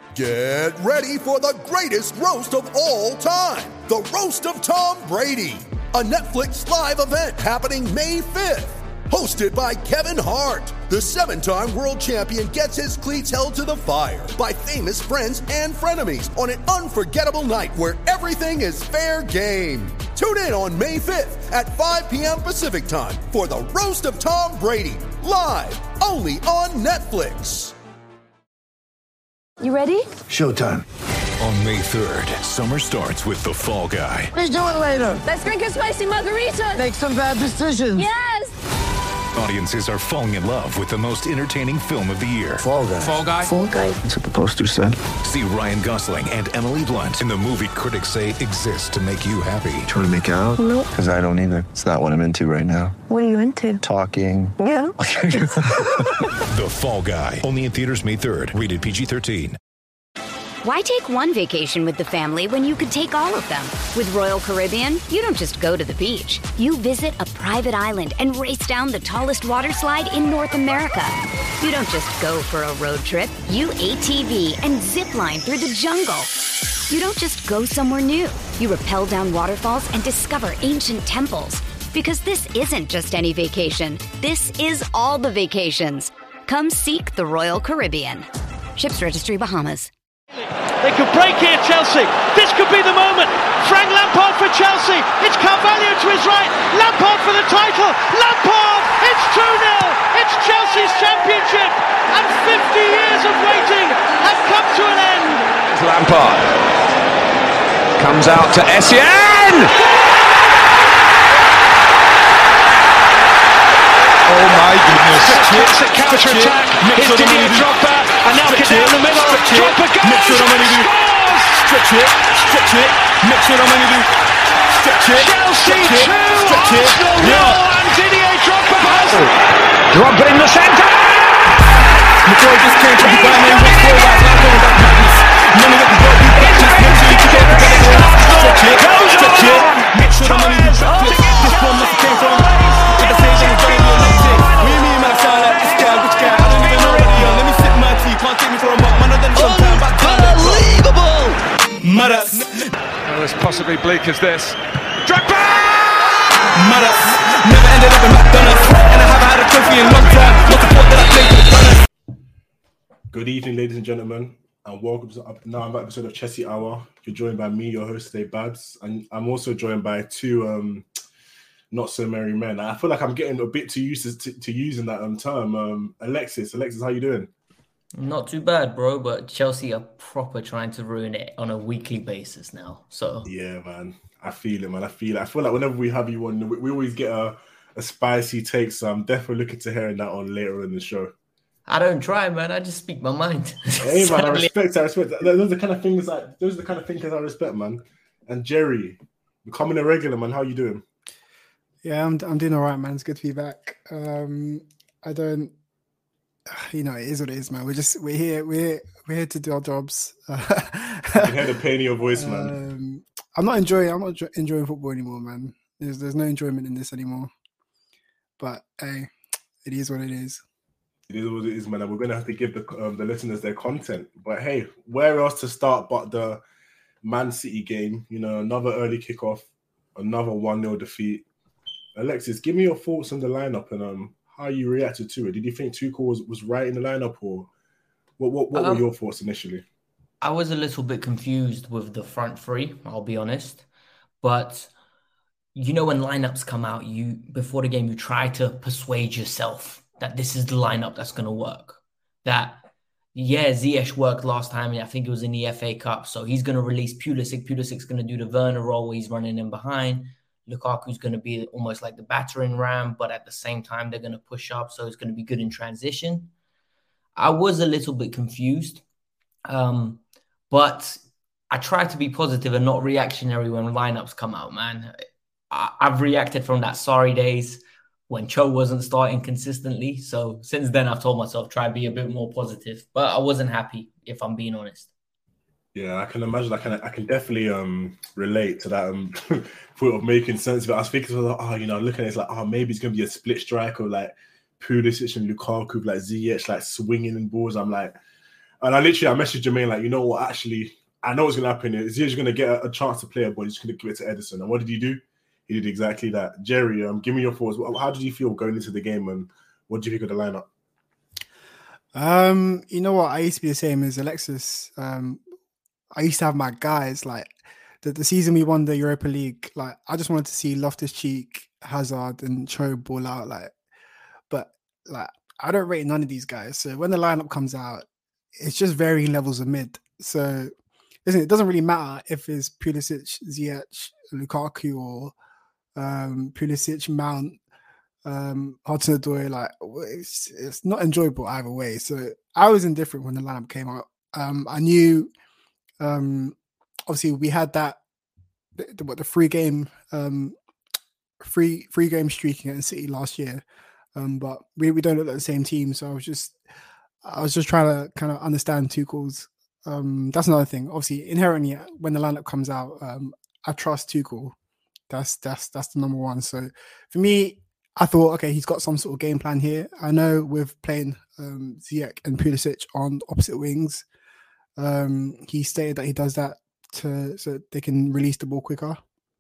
Get ready for the greatest roast of all time, the Roast of Tom Brady, a Netflix live event happening May 5th. Hosted by Kevin Hart, the 7-time world champion gets his cleats held to the fire by famous friends and frenemies on an unforgettable night where everything is fair game. Tune in on May 5th at 5 p.m. Pacific time for the Roast of Tom Brady, live only on Netflix. You ready? Showtime. On May 3rd, summer starts with The Fall Guy. Let's do it later. Let's drink a spicy margarita. Make some bad decisions. Yes! Audiences are falling in love with the most entertaining film of the year. Fall Guy. Fall Guy? Fall Guy. That's what the poster said. See Ryan Gosling and Emily Blunt in the movie critics say exists to make you happy. Trying to make it out? Nope. Because I don't either. It's not what I'm into right now. What are you into? Talking. Yeah. The Fall Guy. Only in theaters May 3rd. Rated PG-13. Why take one vacation with the family when you could take all of them? With Royal Caribbean, you don't just go to the beach. You visit a private island and race down the tallest water slide in North America. You don't just go for a road trip. You ATV and zip line through the jungle. You don't just go somewhere new. You rappel down waterfalls and discover ancient temples. Because this isn't just any vacation. This is all the vacations. Come seek the Royal Caribbean. Ships Registry, Bahamas. They could break here, Chelsea. This could be the moment. Frank Lampard for Chelsea. It's Carvalho to his right. Lampard for the title. Lampard! It's 2-0. It's Chelsea's championship. And 50 years of waiting have come to an end. Lampard comes out to Essien. Oh my goodness. Classic counter-attack. Here's Didier Drogba. And now get down the middle. Drogba goes. Scores. Stretch it. Mix it on when you do. Stretch it. Chelsea 2, Arsenal 0. And Didier Drogba has. Drogba in the centre. McCoy just came from the back and went forward. Now going back madness. None of it can go. Make sure you get it. Stretch it. Make sure the money you drop it. This one must have came from. If I say then it's very electric. What do you mean, man? I sound like this guy. Which guy? I don't even know what he on. Let me sip my tea. Can't take me for a mock. Man, I done sometime back time. Unbelievable! Maras. Oh, as possibly bleak as this. Drogba! Maras. Never ended up in McDonald's. And I haven't had a trophy in a long time. Not the fault that I played for the Gunners. Good evening, ladies and gentlemen, and welcome to another episode of Chelsea Hour. You're joined by me, your host today, Babs, and I'm also joined by two not so merry men. I feel like I'm getting a bit too used to using that term. Alexis, how you doing? Not too bad, bro, but Chelsea are proper trying to ruin it on a weekly basis now. So Yeah, man. I feel it, man. I feel like whenever we have you on, we always get a spicy take, so I'm definitely looking to hearing that on later in the show. I don't try, man. I just speak my mind. Hey, man, I respect. Those are the kind of things I respect, man. And Jerry, becoming a regular, man. How you doing? Yeah, I'm doing all right, man. It's good to be back. I don't, it is what it is, man. We're here to do our jobs. I can hear the pain in your voice, man. I'm not enjoying football anymore, man. There's no enjoyment in this anymore. But hey, it is what it is. It is what it is, man. And we're going to have to give the listeners their content. But hey, where else to start but the Man City game? Another early kickoff, another 1-0 defeat. Alexis, give me your thoughts on the lineup and how you reacted to it. Did you think Tuchel was right in the lineup, or what were your thoughts initially? I was a little bit confused with the front three, I'll be honest. But when lineups come out, before the game, you try to persuade yourself that this is the lineup that's going to work. Ziyech worked last time, and I think it was in the FA Cup, so he's going to release Pulisic. Pulisic's going to do the Werner role where he's running in behind. Lukaku's going to be almost like the battering ram, but at the same time, they're going to push up, so it's going to be good in transition. I was a little bit confused, but I try to be positive and not reactionary when lineups come out, man. I've reacted from that sorry days when Cho wasn't starting consistently. So since then, I've told myself, try to be a bit more positive. But I wasn't happy, if I'm being honest. Yeah, I can imagine. I can definitely relate to that thought of making sense of it. I was thinking, looking at it, it's like, maybe it's going to be a split strike of like Pulisic and Lukaku, like Ziyech, like swinging in balls. I'm like, And I messaged Jermaine like, you know what? Actually, I know what's going to happen. Ziyech's going to get a chance to play a ball. He's going to give it to Ederson. And what did he do? He did exactly that. Jerry, give me your thoughts. How did you feel going into the game, and what do you think of the lineup? You know what? I used to be the same as Alexis. I used to have my guys like the season we won the Europa League. Like, I just wanted to see Loftus-Cheek, Hazard, and Cho ball out. But I don't rate none of these guys. So when the lineup comes out, it's just varying levels of mid. So it doesn't really matter if it's Pulisic, Ziyech, Lukaku, or Pulisic, Mount, Hudson-Odoi. Like, it's not enjoyable either way. So I was indifferent when the lineup came out. I knew, obviously, we had the free game streak against City last year, but we don't look like the same team. So I was just trying to kind of understand Tuchel's. That's another thing. Obviously, inherently, when the lineup comes out, I trust Tuchel. That's the number one. So for me, I thought, okay, he's got some sort of game plan here. I know with playing Ziyech and Pulisic on opposite wings, he stated that he does that so they can release the ball quicker.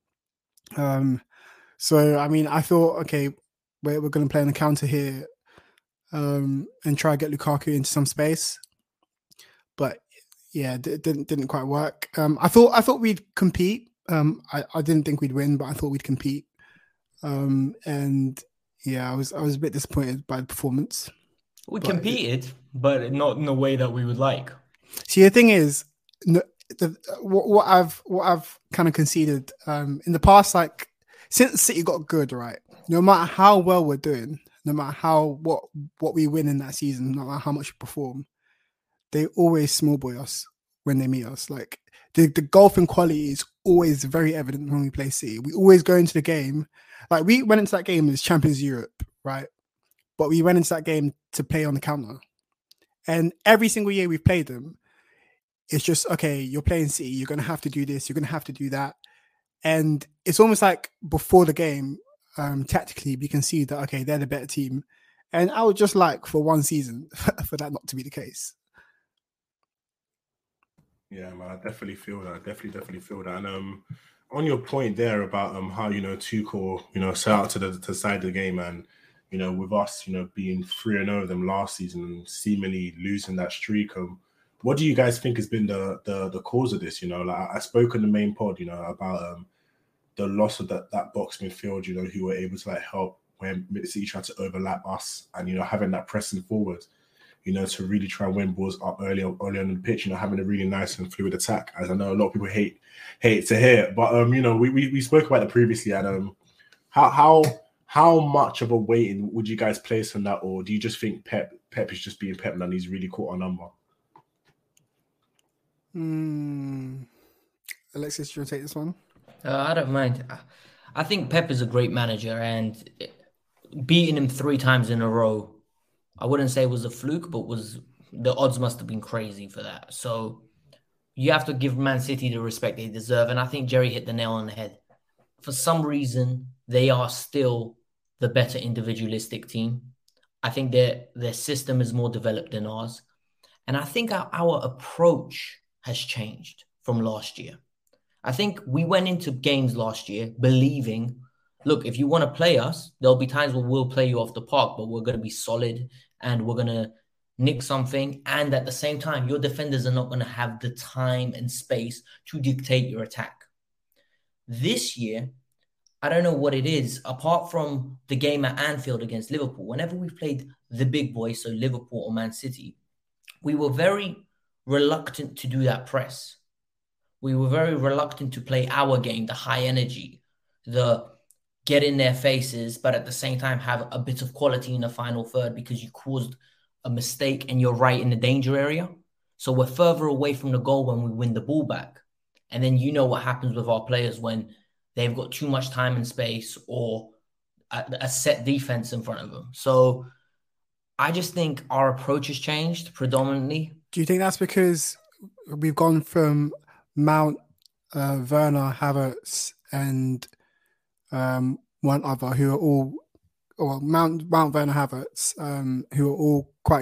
So I mean, I thought, okay, we're going to play on the counter here, and try to get Lukaku into some space. But yeah, it didn't quite work. I thought we'd compete. I didn't think we'd win, but I thought we'd compete. And yeah, I was a bit disappointed by the performance. We competed, but not in the way that we would like. See, the thing is, what I've kind of conceded in the past, like since City got good, right? No matter how well we're doing, no matter what we win in that season, no matter how much we perform, they always small boy us when they meet us. Like the golfing quality is always very evident when we play City. We always go into the game, like we went into that game as Champions Europe, right? But we went into that game to play on the counter. And every single year we've played them, it's just, okay, you're playing City, you're going to have to do this, you're going to have to do that. And it's almost like before the game, tactically, we can see that, okay, they're the better team. And I would just like for one season for that not to be the case. Yeah, man, I definitely feel that. Definitely feel that. And on your point there about how, Tuchel, set out to the side of the game, and with us, being 3-0 them last season and seemingly losing that streak, what do you guys think has been the cause of this? Like I spoke in the main pod, about the loss of that box midfield, who were able to help when City tried to overlap us, and having that pressing forward, to really try and win balls up early on the pitch, having a really nice and fluid attack, as I know a lot of people hate to hear. But we spoke about it previously, and how much of a weighting would you guys place on that, or do you just think Pep is just being Pep and he's really caught our number? Alexis, do you want to take this one? I don't mind. I think Pep is a great manager, and beating him 3 times in a row, I wouldn't say it was a fluke, but the odds must have been crazy for that. So you have to give Man City the respect they deserve, and I think Jerry hit the nail on the head. For some reason, they are still the better individualistic team. I think their system is more developed than ours, and I think our approach has changed from last year. I think we went into games last year believing, look, if you want to play us, there'll be times where we'll play you off the park, but we're going to be solid and we're going to nick something. And at the same time, your defenders are not going to have the time and space to dictate your attack. This year, I don't know what it is, apart from the game at Anfield against Liverpool. Whenever we've played the big boys, so Liverpool or Man City, we were very reluctant to do that press. We were very reluctant to play our game, the high energy, the get in their faces, but at the same time have a bit of quality in the final third because you caused a mistake and you're right in the danger area. So we're further away from the goal when we win the ball back. And then you know what happens with our players when they've got too much time and space or a set defense in front of them. So I just think our approach has changed predominantly. Do you think that's because we've gone from Mount, Werner, Havertz, and one other who are all, or Mount, Werner, Havertz, who are all quite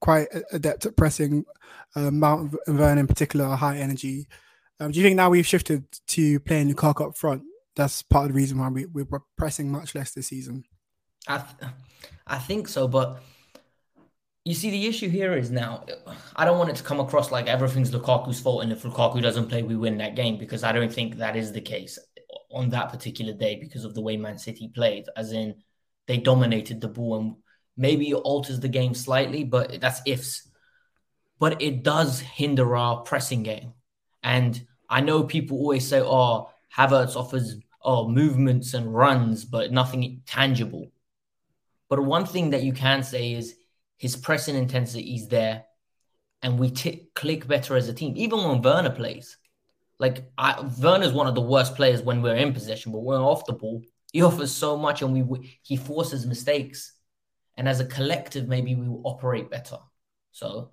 quite adept at pressing. Mount and Werner in particular are high energy. Do you think now we've shifted to playing Lukaku up front? That's part of the reason why we're pressing much less this season. I think so, but you see, the issue here is now, I don't want it to come across like everything's Lukaku's fault, and if Lukaku doesn't play, we win that game, because I don't think that is the case on that particular day because of the way Man City played, as in they dominated the ball, and maybe it alters the game slightly, but that's ifs. But it does hinder our pressing game. And I know people always say, Havertz offers movements and runs, but nothing tangible. But one thing that you can say is his pressing intensity is there, and we click better as a team. Even when Werner plays, Werner's one of the worst players when we're in possession, but when we're off the ball, he offers so much, and he forces mistakes. And as a collective, maybe we will operate better. So.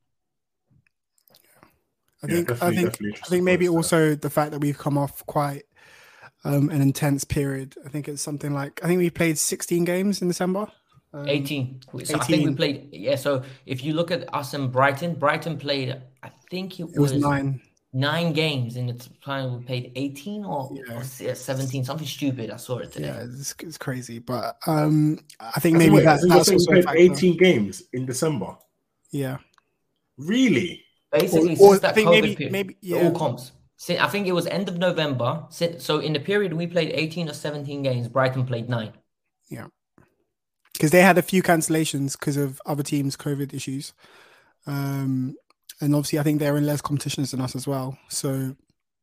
I think maybe also the fact that we've come off quite an intense period. I think it's something like, I think we played 16 games in December. 18. So 18. I think we played, so if you look at us and Brighton played, I think it was 9 games in the time we played 18 or 17, something stupid. I saw it today. Yeah, it's crazy. But I think maybe that's also played 18 games in December. Yeah. Really? Basically, since that COVID period, all comps. I think it was end of November. So in the period we played 18 or 17 games, Brighton played 9. Yeah. Because they had a few cancellations because of other teams' COVID issues. And obviously, I think they're in less competitions than us as well. So...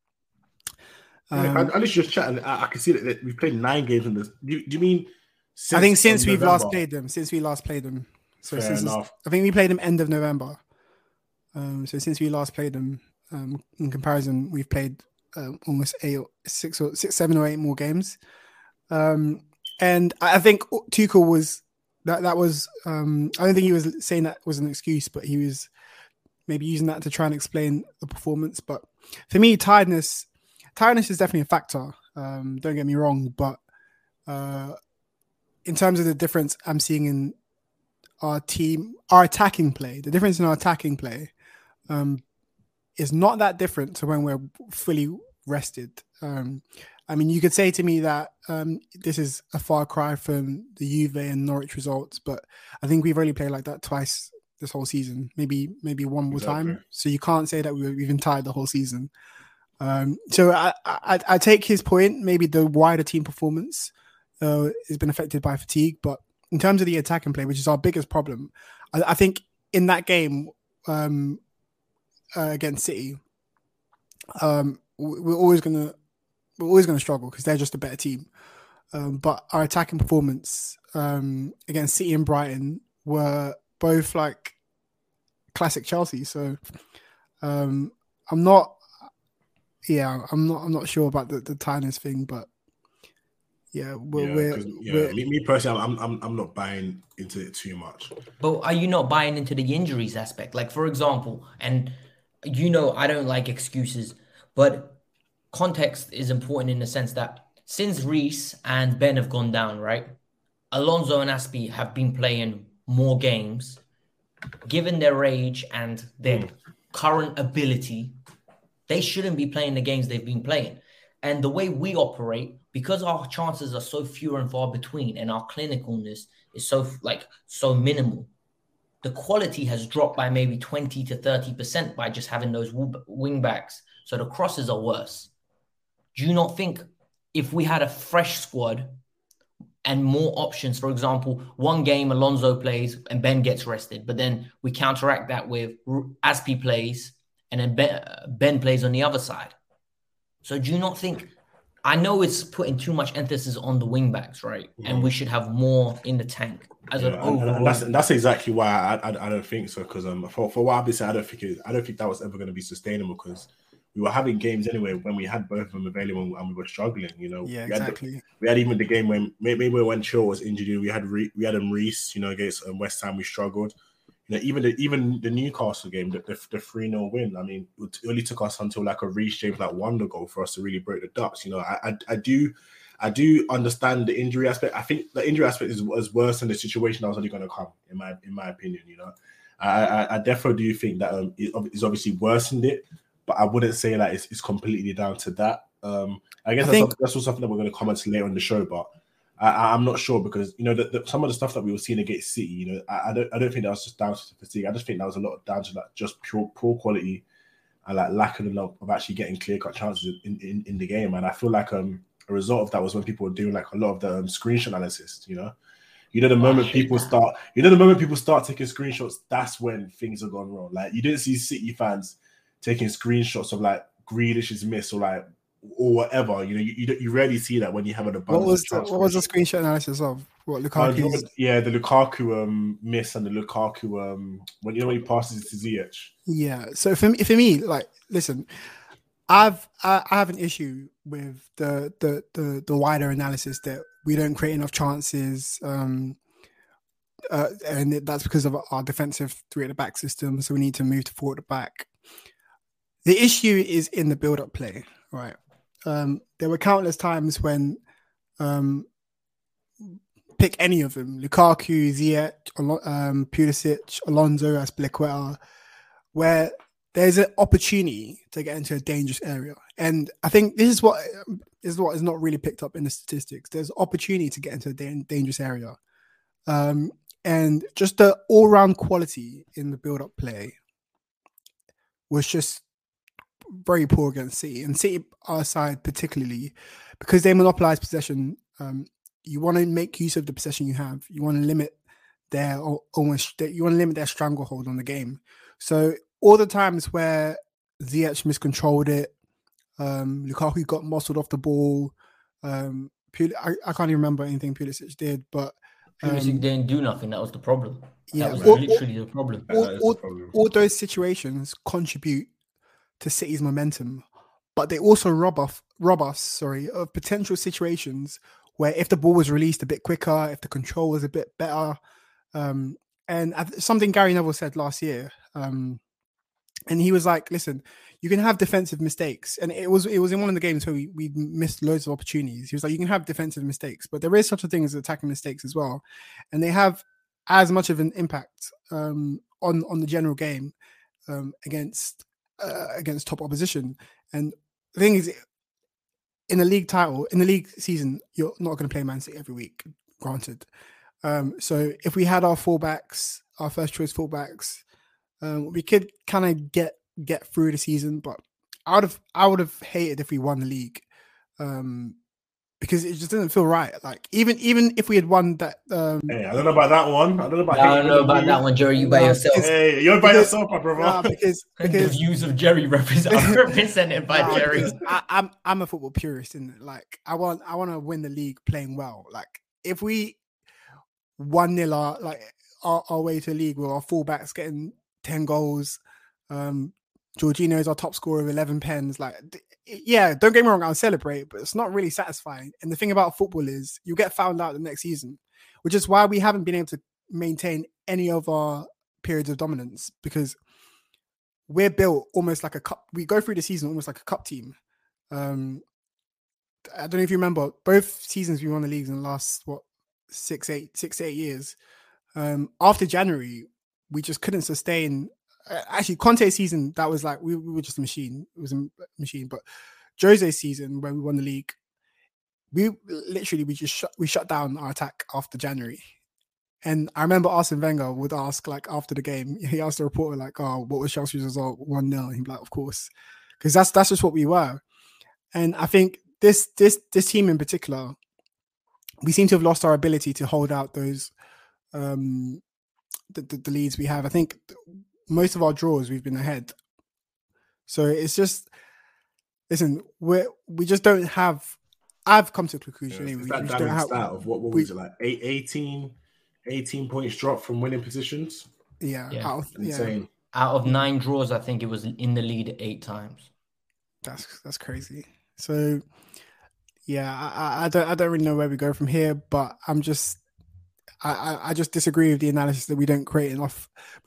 I was just chatting. I can see that we've played 9 games in this. Do you mean... since we last played them. So Fair enough. I think we played them end of November. So since we last played them, in comparison, we've played almost 7 or 8 more games. And I think Tuchel was that was I don't think he was saying that was an excuse, but he was maybe using that to try and explain the performance. But for me, tiredness is definitely a factor. Don't get me wrong, but in terms of the difference I'm seeing in our attacking play, the difference in our attacking play is not that different to when we're fully rested. I mean, you could say to me that this is a far cry from the Juve and Norwich results, but I think we've only played like that twice this whole season, maybe one more time. So you can't say that we've been tired the whole season. So I take his point. Maybe the wider team performance has been affected by fatigue, but in terms of the attacking play, which is our biggest problem, I think in that game against City, we're always gonna struggle because they're just a better team. But our attacking performance against City and Brighton were both like classic Chelsea. So I'm not sure about the tiredness thing, but me personally, I'm not buying into it too much. But are you not buying into the injuries aspect? Like, for example, and I don't like excuses, but context is important in the sense that since Reece and Ben have gone down, right? Alonso and Aspi have been playing more games. Given their age and their current ability, they shouldn't be playing the games they've been playing. And the way we operate, because our chances are so few and far between and our clinicalness is so minimal, the quality has dropped by maybe 20 to 30% by just having those wing backs. So the crosses are worse. Do you not think if we had a fresh squad and more options, for example, one game Alonso plays and Ben gets rested, but then we counteract that with Aspi plays and then Ben plays on the other side. So do you not think, I know it's putting too much emphasis on the wing backs, right? And we should have more in the tank as an overall. And that's exactly why I don't think so. Because for what I've been saying, I don't think that was ever going to be sustainable. Because we were having games anyway when we had both of them available and we were struggling. Yeah, exactly. We had even the game when maybe when Chilwell was injured. We had Reece. Against West Ham, we struggled. Even the Newcastle game, the 3-0 win. I mean, it only took us until like a Reece James wonder goal for us to really break the ducks. I do understand the injury aspect. I think the injury aspect is worse than the situation that was only going to come, in my opinion. I definitely do think that it's obviously worsened it, but I wouldn't say that it's completely down to that. I guess that's also something that we're going to comment later on the show, but I'm not sure because some of the stuff that we were seeing against City, I don't think that was just down to fatigue. I just think that was a lot down to like just poor quality and like lack of actually getting clear-cut chances in the game. And I feel like a result of that was when people were doing like a lot of the screenshot analysis. The moment people start taking screenshots, that's when things have gone wrong. Like you didn't see City fans taking screenshots of like Grealish's miss or whatever. You rarely see that when you have an abundance. What was the screenshot analysis of? What Lukaku? The Lukaku miss and the Lukaku when he passes it to Ziyech. Yeah. So for me, like, listen, I have an issue with the wider analysis that we don't create enough chances, and that's because of our defensive three at the back system. So we need to move to four at the back. The issue is in the build-up play, right? There were countless times when pick any of them, Lukaku, Ziyech, Pulisic, Alonso, Azpilicueta, where there's an opportunity to get into a dangerous area. And I think this is what is not really picked up in the statistics. There's opportunity to get into a dangerous area. And just the all-round quality in the build-up play was just very poor against City. And City, our side particularly, because they monopolize possession, you want to make use of the possession you have. You want to limit their stranglehold on the game. So all the times where Ziyech miscontrolled it, Lukaku got muscled off the ball. I can't even remember anything Pulisic did, but Pulisic didn't do nothing. That was the problem. Yeah, that was literally the problem. All those situations contribute to City's momentum, but they also rob us of potential situations where if the ball was released a bit quicker, if the control was a bit better, and something Gary Neville said last year, and he was like, listen, you can have defensive mistakes. And it was in one of the games where we missed loads of opportunities. He was like, you can have defensive mistakes, but there is such a thing as attacking mistakes as well. And they have as much of an impact on the general game against top opposition. And the thing is, in the league season, you're not going to play Man City every week, granted. So if we had our fullbacks, our first choice fullbacks, we could kind of get through the season, but I would have hated if we won the league, because it just didn't feel right. Like even if we had won that, hey, I don't know about that one. I don't know about that one, Jerry. You by yourself. Hey, you're by yourself, my brother. Nah, because the views of Jerry represented by Jerry. I'm a football purist, and like I want to win the league playing well. Like if we 1-0 our way to the league with our fullbacks getting 10 goals. Jorginho is our top scorer with 11 pens. Like, yeah, don't get me wrong, I'll celebrate, but it's not really satisfying. And the thing about football is you get found out the next season, which is why we haven't been able to maintain any of our periods of dominance, because we're built almost like a cup. We go through the season almost like a cup team. I don't know if you remember, both seasons we won the leagues in the last, 6 to 8 years. After January, we just couldn't sustain. Actually, Conte's season, that was like we were just a machine. It was a machine. But Jose's season, when we won the league, we shut down our attack after January. And I remember Arsene Wenger would ask, like, after the game, he asked the reporter, like, "Oh, what was Chelsea's result? 1-0." He'd be like, "Of course," because that's just what we were. And I think this team in particular, we seem to have lost our ability to hold out those the leads we have. I think most of our draws we've been ahead. So it's just, listen, we just don't have. I've come to a conclusion. Yeah, anyway. that don't have, stat of what was it like? 18 points drop from winning positions. Yeah. Insane. Out of 9 draws, I think it was in the lead 8 times. That's crazy. So yeah, I don't really know where we go from here, but I'm just I just disagree with the analysis that we don't create enough.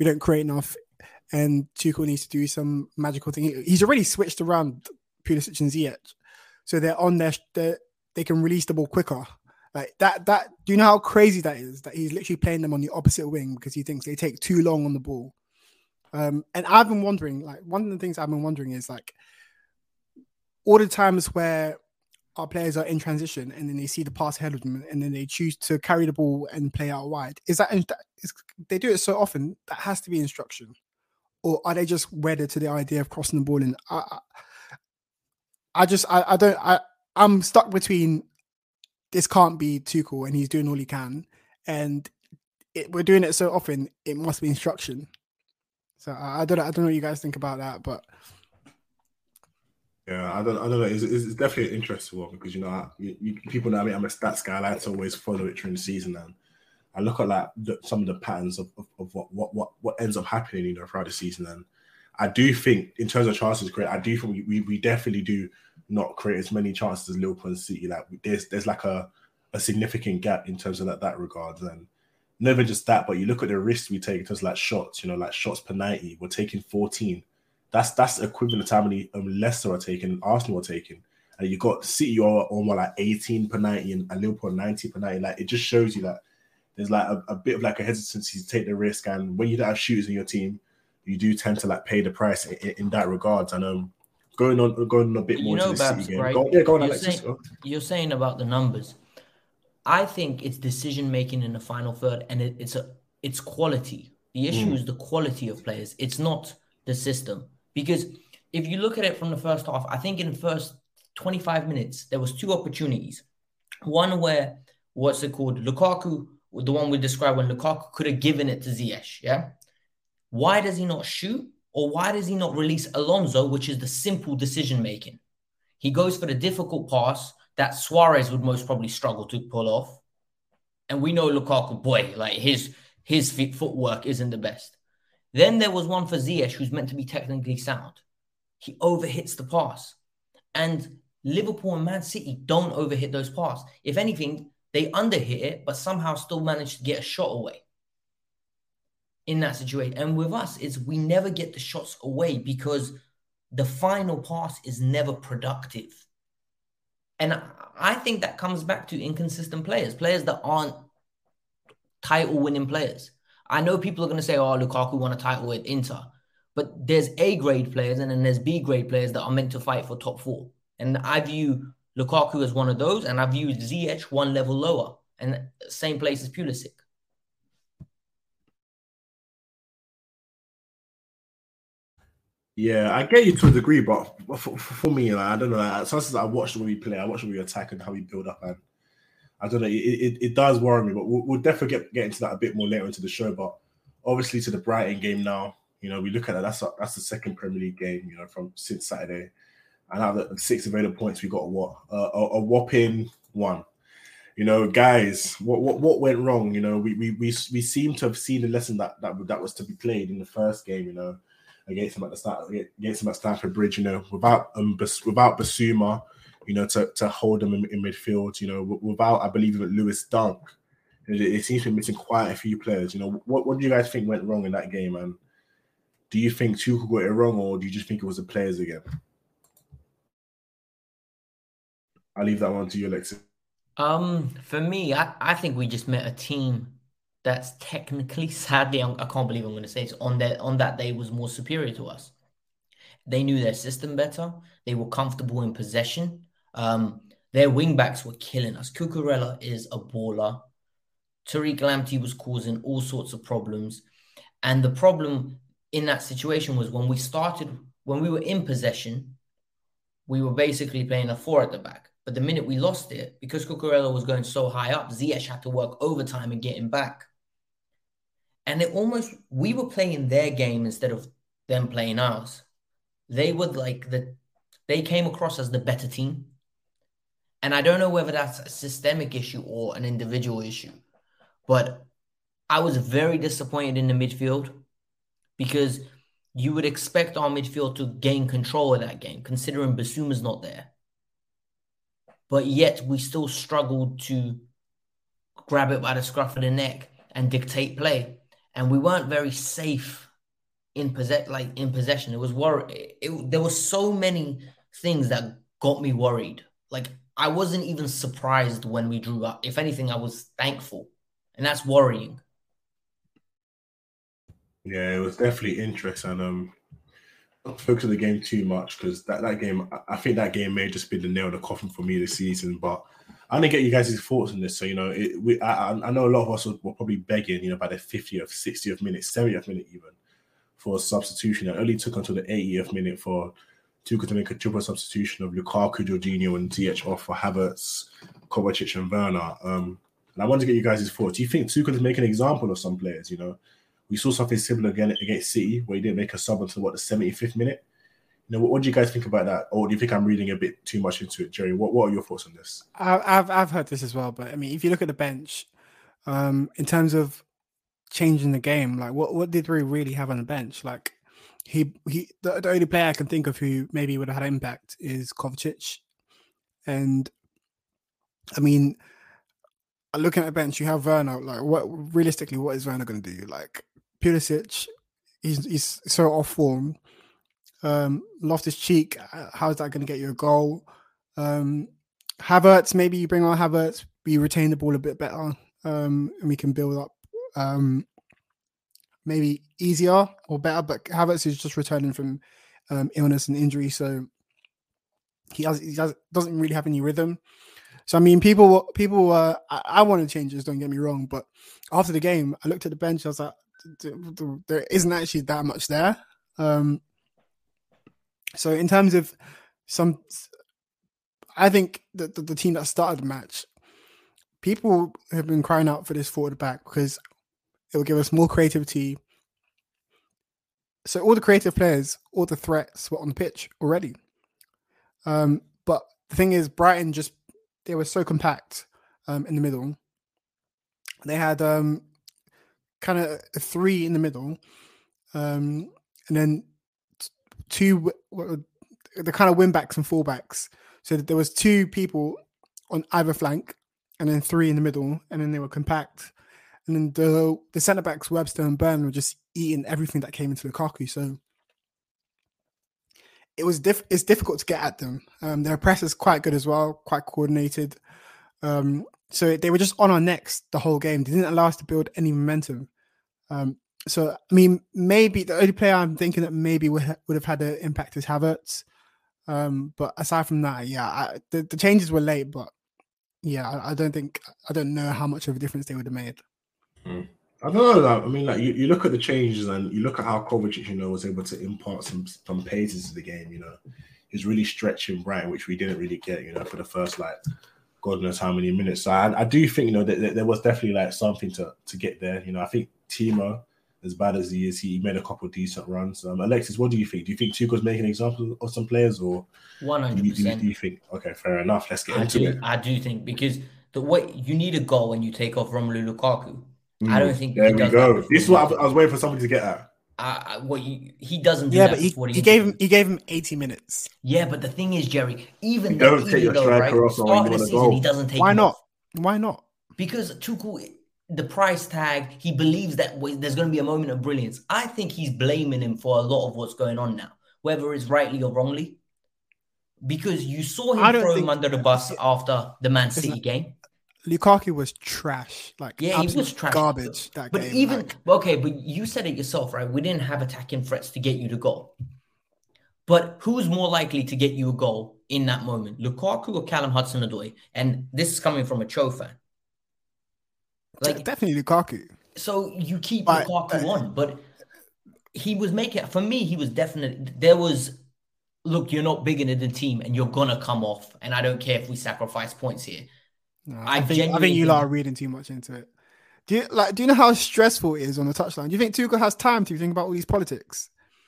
And Tuchel needs to do some magical thing. He's already switched around Pulisic and Ziyech, so they're on they can release the ball quicker. Like that. Do you know how crazy that is? That he's literally playing them on the opposite wing because he thinks they take too long on the ball. And I've been wondering, like, one of the things I've been wondering is like all the times where our players are in transition and then they see the pass ahead of them and then they choose to carry the ball and play out wide. They do it so often that has to be instruction, or are they just wedded to the idea of crossing the ball? And I'm stuck between this can't be Tuchel and he's doing all he can, and we're doing it so often it must be instruction. So I don't know what you guys think about that, but yeah, I don't know. It's definitely an interesting one because people know I'm a stats guy. I like to always follow it during the season, and I look at like some of the patterns of what ends up happening, throughout the season. And I do think in terms of chances created, I do think we definitely do not create as many chances as Liverpool and City. Like there's like a significant gap in terms of that regard. And never just that, but you look at the risks we take in terms of like shots, like shots per 90, we're taking 14. That's equivalent to how many Leicester are taking, Arsenal are taking. And you got City on like 18 per 90 and Liverpool 90 per 90. Like it just shows you that there's like a bit of like a hesitancy to take the risk. And when you don't have shooters in your team, you do tend to like pay the price in that regard. And going on a bit more to the City game. Right? Go on, Alexis. You're saying about the numbers. I think it's decision making in the final third, and it's quality. The issue is the quality of players. It's not the system. Because if you look at it from the first half, I think in the first 25 minutes, there was two opportunities. One where, Lukaku, the one we described when Lukaku could have given it to Ziyech, yeah? Why does he not shoot? Or why does he not release Alonso, which is the simple decision-making? He goes for the difficult pass that Suarez would most probably struggle to pull off. And we know Lukaku, boy, like his footwork isn't the best. Then there was one for Ziyech, who's meant to be technically sound. He overhits the pass. And Liverpool and Man City don't overhit those passes. If anything, they underhit it, but somehow still manage to get a shot away in that situation. And with us, we never get the shots away because the final pass is never productive. And I think that comes back to inconsistent players that aren't title-winning players. I know people are going to say, oh, Lukaku won a title with Inter. But there's A-grade players and then there's B-grade players that are meant to fight for top four. And I view Lukaku as one of those, and I view Ziyech one level lower. And same place as Pulisic. Yeah, I get you to a degree, but for me, like, I don't know. Sometimes I watch the way we play, I watch the way we attack and how we build up, and I don't know. It does worry me, but we'll definitely get into that a bit more later into the show. But obviously, to the Brighton game now, we look at that. That's the second Premier League game, since Saturday, and out of the 6 available points, we got a whopping 1. Guys, what went wrong? We seem to have seen the lesson that was to be played in the first game. Against them at Stamford Bridge, without Basuma, to hold them in midfield, without, I believe, Lewis Dunk. It seems to be missing quite a few players. What do you guys think went wrong in that game? And do you think Tuchel got it wrong, or do you just think it was the players again? I'll leave that one to you, Alexis. For me, I think we just met a team that's technically, sadly, I can't believe I'm going to say this, on that day was more superior to us. They knew their system better. They were comfortable in possession. Their wing-backs were killing us. Cucurella is a baller. Tariq Lamptey was causing all sorts of problems. And the problem in that situation was when we were in possession, we were basically playing a 4 at the back. But the minute we lost it, because Cucurella was going so high up, Ziyech had to work overtime and get him back. And we were playing their game instead of them playing ours. They came across as the better team. And I don't know whether that's a systemic issue or an individual issue, but I was very disappointed in the midfield because you would expect our midfield to gain control of that game, considering Basuma's not there. But yet we still struggled to grab it by the scruff of the neck and dictate play. And we weren't very safe in possession. It was there were so many things that got me worried. Like, I wasn't even surprised when we drew up. If anything, I was thankful. And that's worrying. Yeah, it was definitely interesting. Not focus on the game too much because that game, I think that game may just be the nail in the coffin for me this season. But I didn't get you guys' thoughts on this. So, I know a lot of us were probably begging, by the 50th, 60th minute, 70th minute even for a substitution. It only took until the 80th minute for Tuchel to make a triple substitution of Lukaku, Jorginho, and Ziyech off for Havertz, Kovacic, and Werner. And I wanted to get you guys' thoughts. Do you think Tuchel is making an example of some players, We saw something similar again against City, where he didn't make a sub until the 75th minute. What do you guys think about that? Or do you think I'm reading a bit too much into it, Jerry? What are your thoughts on this? I've heard this as well, but I mean, if you look at the bench, in terms of changing the game, like what did we really have on the bench? Like the only player I can think of who maybe would have had an impact is Kovacic, and I mean, looking at the bench, you have Werner. Like, what is Werner going to do? Like, Pulisic, he's so off form. Loftus-Cheek, how's that going to get you a goal? Havertz, maybe you bring on Havertz, we retain the ball a bit better, and we can build up maybe easier or better. But Havertz is just returning from illness and injury, so he doesn't really have any rhythm. So I mean, people. I wanted changes. Don't get me wrong, but after the game, I looked at the bench. I was like, there isn't actually that much there. So in terms of I think that the team that started the match, people have been crying out for this forward back because it will give us more creativity. So all the creative players, all the threats were on the pitch already. But the thing is, Brighton they were so compact in the middle. They had kind of a three in the middle, and then two, the kind of wing backs and fullbacks. So there was two people on either flank, and then three in the middle, and then they were compact. And then the centre backs, Webster and Byrne, were just eating everything that came into Lukaku. So it's difficult to get at them. Their press is quite good as well, quite coordinated. So they were just on our necks the whole game. They didn't allow us to build any momentum. So I mean, maybe the only player I'm thinking that maybe would have had an impact is Havertz. But aside from that, yeah, the changes were late, but yeah, I don't know how much of a difference they would have made. I don't know. I mean, like you look at the changes and you look at how Kovacic, was able to impart some pace into the game. He's really stretching Brighton, which we didn't really get. For the first God knows how many minutes. So I do think that there was definitely something to get there. I think Timo, as bad as he is, he made a couple of decent runs. Alexis, what do you think? Do you think Tuchel's making an example of some players, or 100%? Do you think? Okay, fair enough. Let's get into it. I do think because you need a goal when you take off Romelu Lukaku. I don't think there we go. This is what I was waiting for somebody to get at. He doesn't do that. But he gave him 80 minutes. Yeah, but the thing is, Jerry, even don't take your striker off start of the season, he doesn't take. Why not? Why not? Because Tuchel, the price tag, he believes that there's going to be a moment of brilliance. I think he's blaming him for a lot of what's going on now, whether it's rightly or wrongly. Because you saw him throw him under the bus after the Man City game. Lukaku was trash. He was trash. Garbage. That but game, but you said it yourself, right? We didn't have attacking threats to get you the goal. But who's more likely to get you a goal in that moment, Lukaku or Callum Hudson-Odoi? And this is coming from a Cho fan. Definitely Lukaku. So you keep Lukaku on, but he was making. For me, he was definitely there was. Look, you're not big in the team, and you're gonna come off. And I don't care if we sacrifice points here. No, I think you lot are reading too much into it. Do you know how stressful it is on the touchline? Do you think Tuchel has time to think about all these politics?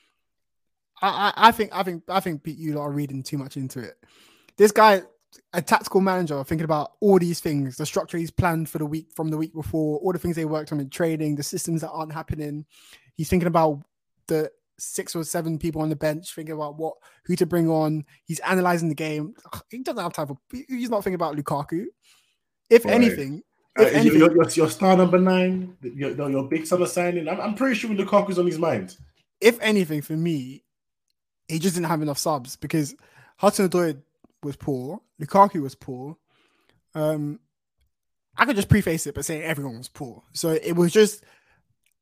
I think you lot are reading too much into it. This guy, a tactical manager, thinking about all these things, the structure he's planned for the week from the week before, all the things they worked on in training, the systems that aren't happening. He's thinking about the 6 or 7 people on the bench, thinking about who to bring on. He's analyzing the game. He doesn't have time he's not thinking about Lukaku. If anything, your star number 9, your big summer signing, I'm pretty sure Lukaku's on his mind. If anything, for me, he just didn't have enough subs because Hudson-Odoi was poor, Lukaku was poor. I could just preface it by saying everyone was poor. So it was just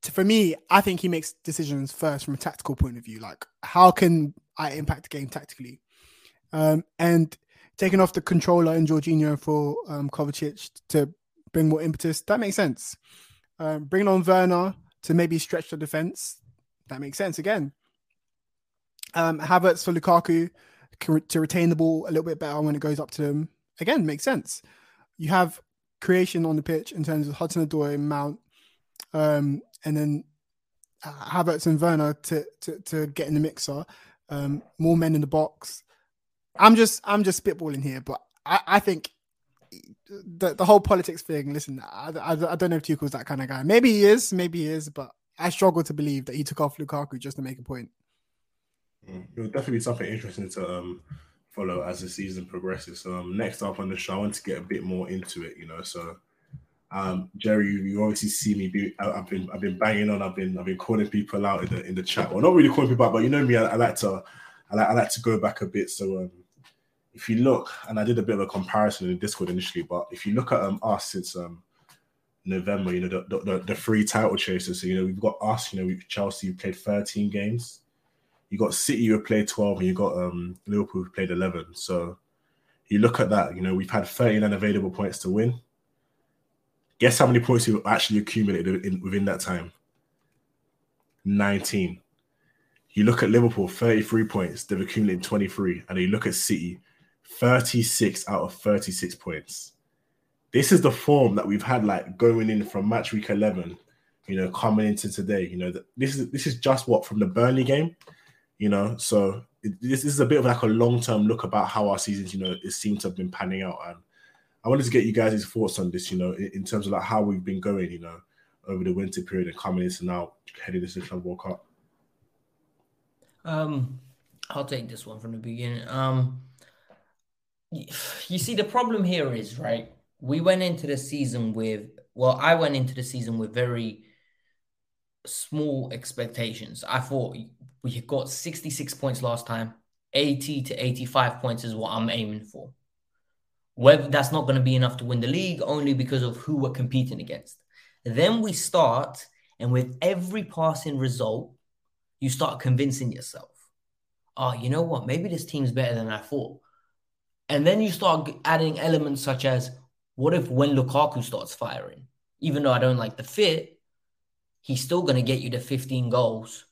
for me, I think he makes decisions first from a tactical point of view. Like, how can I impact the game tactically? And taking off the controller and Jorginho for Kovacic to bring more impetus, that makes sense. Bringing on Werner to maybe stretch the defense, that makes sense again. Havertz for Lukaku to retain the ball a little bit better when it goes up to them, again, makes sense. You have creation on the pitch in terms of Hudson-Odoi, Mount, and then Havertz and Werner to get in the mixer. More men in the box. I'm just spitballing here, but I think the whole politics thing. Listen, I don't know if Tuchel's that kind of guy. Maybe he is, but I struggle to believe that he took off Lukaku just to make a point. It will definitely be something interesting to follow as the season progresses. So next up on the show, I want to get a bit more into it, you know. So Jerry, you obviously see me. I've been banging on. I've been calling people out in the chat. Well, not really calling people out, but you know me. I like to go back a bit. So if you look, and I did a bit of a comparison in Discord initially, but if you look at us since November, you know, the three title chasers. So you know, we've got us. You know, we've Chelsea who played 13 games. You got City who played 12, and you got Liverpool who played 11. So you look at that. You know, we've had 39 available points to win. Guess how many points you've actually accumulated within that time? 19. You look at Liverpool, 33 points. They've accumulated 23. And you look at City, 36 out of 36 points. This is the form that we've had, like, going in from match week 11, you know, coming into today. You know, this is just what, from the Burnley game, you know. So this is a bit of like a long-term look about how our seasons, you know, it seems to have been panning out. And I wanted to get you guys' thoughts on this, you know, in terms of like how we've been going, you know, over the winter period and coming into now heading into the Club World Cup. I'll take this one from the beginning. You see, the problem here is, right, I went into the season with very small expectations. I thought we got 66 points last time. 80 to 85 points is what I'm aiming for. Whether that's not going to be enough to win the league, only because of who we're competing against. Then we start, and with every passing result, you start convincing yourself, oh, you know what? Maybe this team's better than I thought. And then you start adding elements such as, what if when Lukaku starts firing? Even though I don't like the fit, he's still going to get you the 15 goals.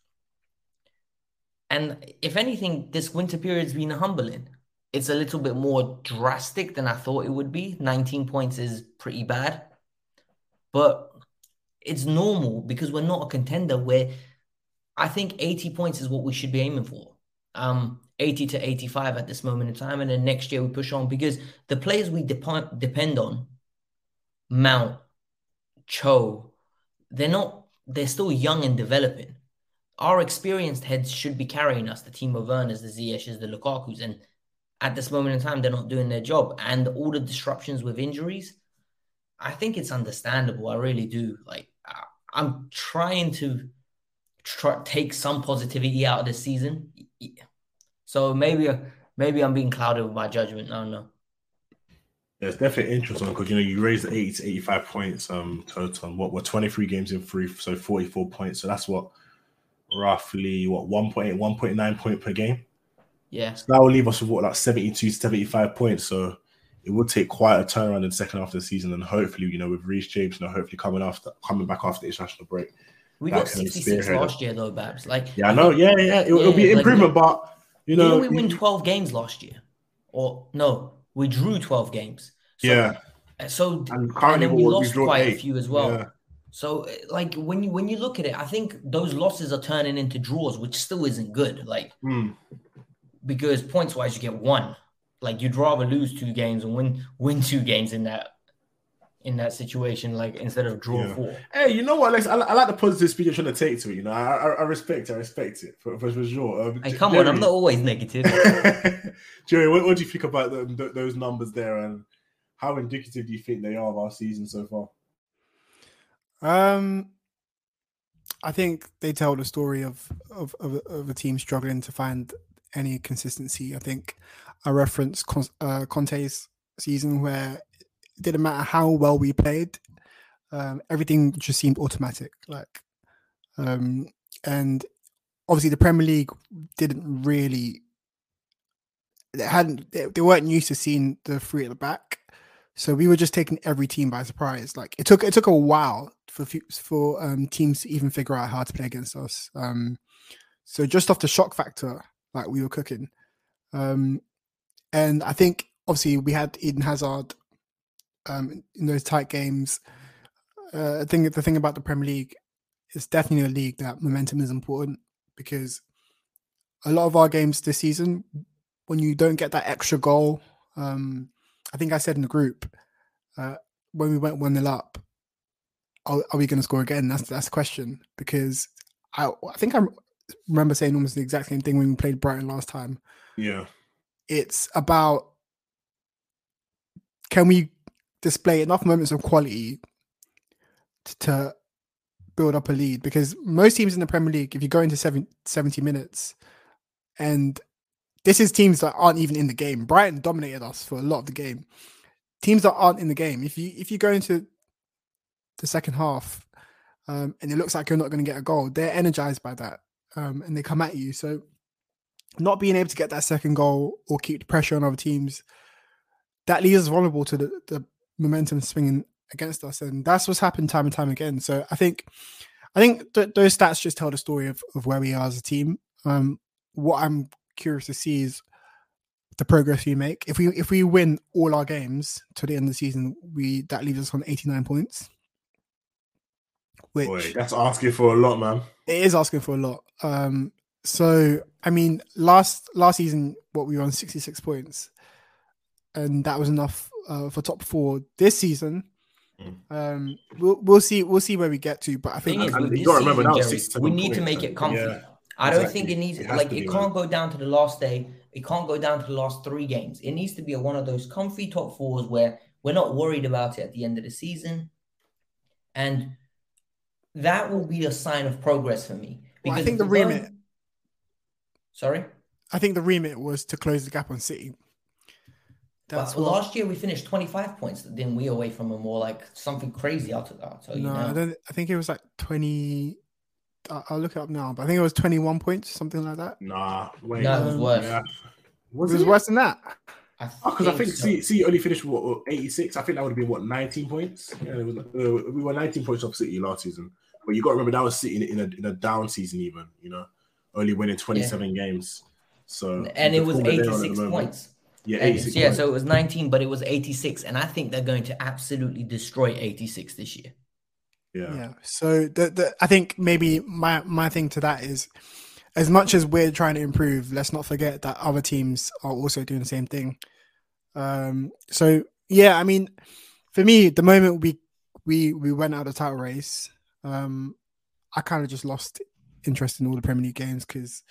And if anything, this winter period's been humbling. It's a little bit more drastic than I thought it would be. 19 points is pretty bad. But it's normal because we're not a contender where I think 80 points is what we should be aiming for. 80 to 85 at this moment in time. And then next year we push on because the players we depend on, Mount, Cho, they're still young and developing. Our experienced heads should be carrying us, the Timo Werners, the Ziyechs, the Lukakus, and at this moment in time, they're not doing their job. And all the disruptions with injuries, I think it's understandable. I really do. Like, I'm trying to take some positivity out of this season. So maybe I'm being clouded with my judgment. I don't know. Yeah, it's definitely interesting because, you know, you raised the 80 to 85 points total. What, we're 23 games in 3, so 44 points. So that's roughly 1.9 point per game. Yeah. So that will leave us with like 72 to 75 points. So it would take quite a turnaround in the second half of the season. And hopefully, you know, with Reece James, you know, hopefully coming back after the international break. We got 66 last year though, Babs. Like, yeah, I know. Yeah. It'll be an improvement, but you know, we win 12 games last year. Or no, we drew 12 games. So, yeah. So and then we lost quite a few as well. Yeah. So, like, when you look at it, I think those losses are turning into draws, which still isn't good. Like, because points-wise, you get 1. Like, you'd rather lose 2 games and win 2 games in that situation, like, instead of draw 4. Hey, you know what, Alex? I like the positive speech you're trying to take to it. You know, I respect it for sure. Hey, come on, I'm not always negative. Jerry, what do you think about those numbers there, and how indicative do you think they are of our season so far? I think they tell the story of a team struggling to find any consistency. I think I referenced Conte's season where it didn't matter how well we played, everything just seemed automatic. Like And obviously the Premier League didn't really, they weren't used to seeing the three at the back. So we were just taking every team by surprise. Like it took a while for teams to even figure out how to play against us. So just off the shock factor, like we were cooking. And I think obviously we had Eden Hazard in those tight games. I think the thing about the Premier League is definitely a league that momentum is important, because a lot of our games this season, when you don't get that extra goal, I think I said in the group, when we went 1-0 up, are we going to score again? That's the question, because I think I remember saying almost the exact same thing when we played Brighton last time. Yeah. It's about, can we display enough moments of quality to build up a lead? Because most teams in the Premier League, if you go into 70 minutes, and this is teams that aren't even in the game. Brighton dominated us for a lot of the game. Teams that aren't in the game, if you go into the second half and it looks like you're not going to get a goal, they're energized by that, and they come at you. So not being able to get that second goal or keep the pressure on other teams, that leaves us vulnerable to the momentum swinging against us, and that's what's happened time and time again. So I think those stats just tell the story of where we are as a team. What I'm curious to see is the progress we make. If we win all our games to the end of the season, that leaves us on 89 points. Which, boy, that's asking for a lot, man. It is asking for a lot. So I mean, last season, we were on 66 points, and that was enough for top 4. This season, we'll see where we get to. But I think you got to remember now, we need to make it comfy. Yeah, I don't think it needs it can't go down to the last day. It can't go down to the last 3 games. It needs to be one of those comfy top 4s where we're not worried about it at the end of the season, and that will be a sign of progress for me. Because I think the remit. Sorry? I think the remit was to close the gap on City. Last year we finished 25 points, didn't we, away from them, or like something crazy out of that. So, I think it was like 20. I'll look it up now, but I think it was 21 points, something like that. Nah, wait. No, it was worse. Yeah. Was it worse than that? Because I think City only finished 86. I think that would have been 19 points. Yeah, we were 19 points off City last season, but you got to remember that was City in a down season, even only winning 27 games. So and it was 86 points. Yeah, 86 points. So it was 19, but it was 86, and I think they're going to absolutely destroy 86 this year. Yeah. So I think maybe my thing to that is, as much as we're trying to improve, let's not forget that other teams are also doing the same thing. So yeah, I mean, for me, the moment we went out of the title race, I kind of just lost interest in all the Premier League games, because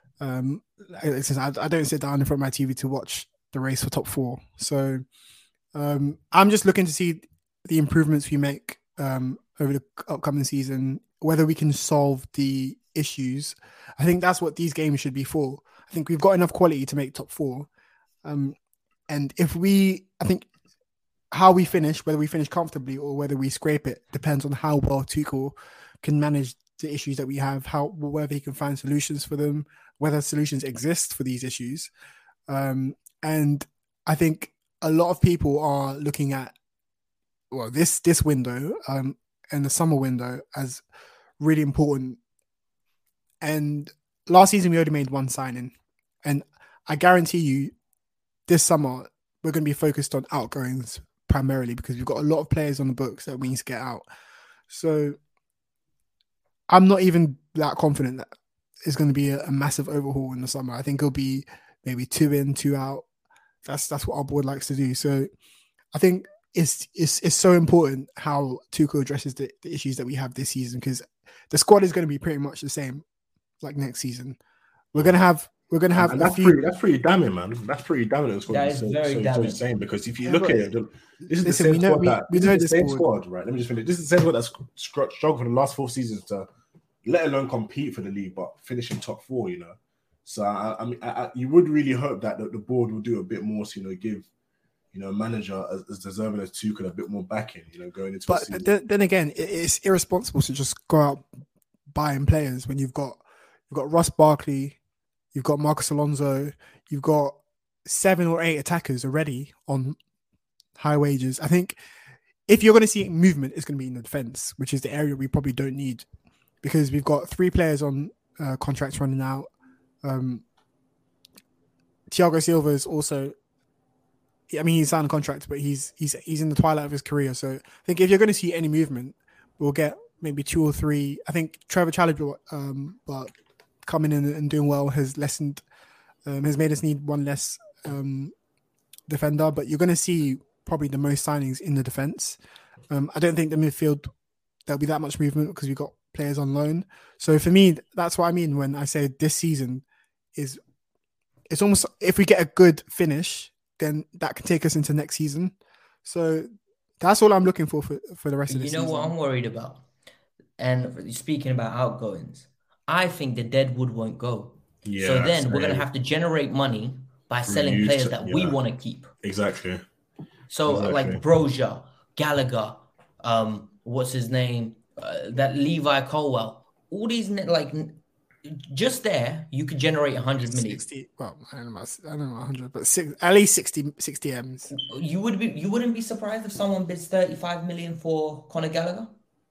I don't sit down in front of my TV to watch the race for top 4. So I'm just looking to see the improvements we make over the upcoming season, whether we can solve the issues. I think that's what these games should be for. I think we've got enough quality to make top 4. And I think how we finish, whether we finish comfortably or whether we scrape it, depends on how well Tuchel can manage the issues that we have, whether he can find solutions for them, whether solutions exist for these issues. And I think a lot of people are looking at, this window and the summer window as really important. And last season, we only made 1 signing. And I guarantee you, this summer, we're going to be focused on outgoings primarily, because we've got a lot of players on the books that we need to get out. So I'm not even that confident that it's going to be a massive overhaul in the summer. I think it'll be maybe 2 in, 2 out. That's what our board likes to do. So I think it's so important how Tuchel addresses the issues that we have this season, because the squad is going to be pretty much the same like next season. We're going to have and that's pretty damning, man. That's pretty damning. That is very damning. Saying, because if you look at it, this is the same squad. This is the same squad, right? Let me just finish. This is the same squad that's struggled for the last 4 seasons to, let alone compete for the league, but finishing top 4. So I mean, you would really hope that the board will do a bit more to give manager as deserving as Tuchel a bit more backing. Going into. But then again, it's irresponsible to just go out buying players when you've got Ross Barkley, you've got Marcus Alonso, you've got 7 or 8 attackers already on high wages. I think if you're going to see movement, it's going to be in the defense, which is the area we probably don't need because we've got 3 players on contracts running out. Thiago Silva is also, I mean, he's signed a contract, but he's in the twilight of his career. So I think if you're going to see any movement, we'll get maybe 2 or 3. I think Trevor Chalobah, but coming in and doing well has lessened, has made us need one less defender. But you're going to see probably the most signings in the defense. I don't think the midfield there'll be that much movement because we've got players on loan. So for me, that's what I mean when I say this season is, it's almost, if we get a good finish, then that can take us into next season. So that's all I'm looking for the rest of the season. You know what I'm worried about? And speaking about outgoings, I think the deadwood won't go. Yeah, so then we're going to have to generate money by selling players that we want to keep. Exactly. So like Broja, Gallagher, what's his name? That Levi Colwell. All these just there, you could generate 100 million. 60, well, I don't know 100, but at least 60 M's. You wouldn't be surprised if someone bids 35 million for Conor Gallagher.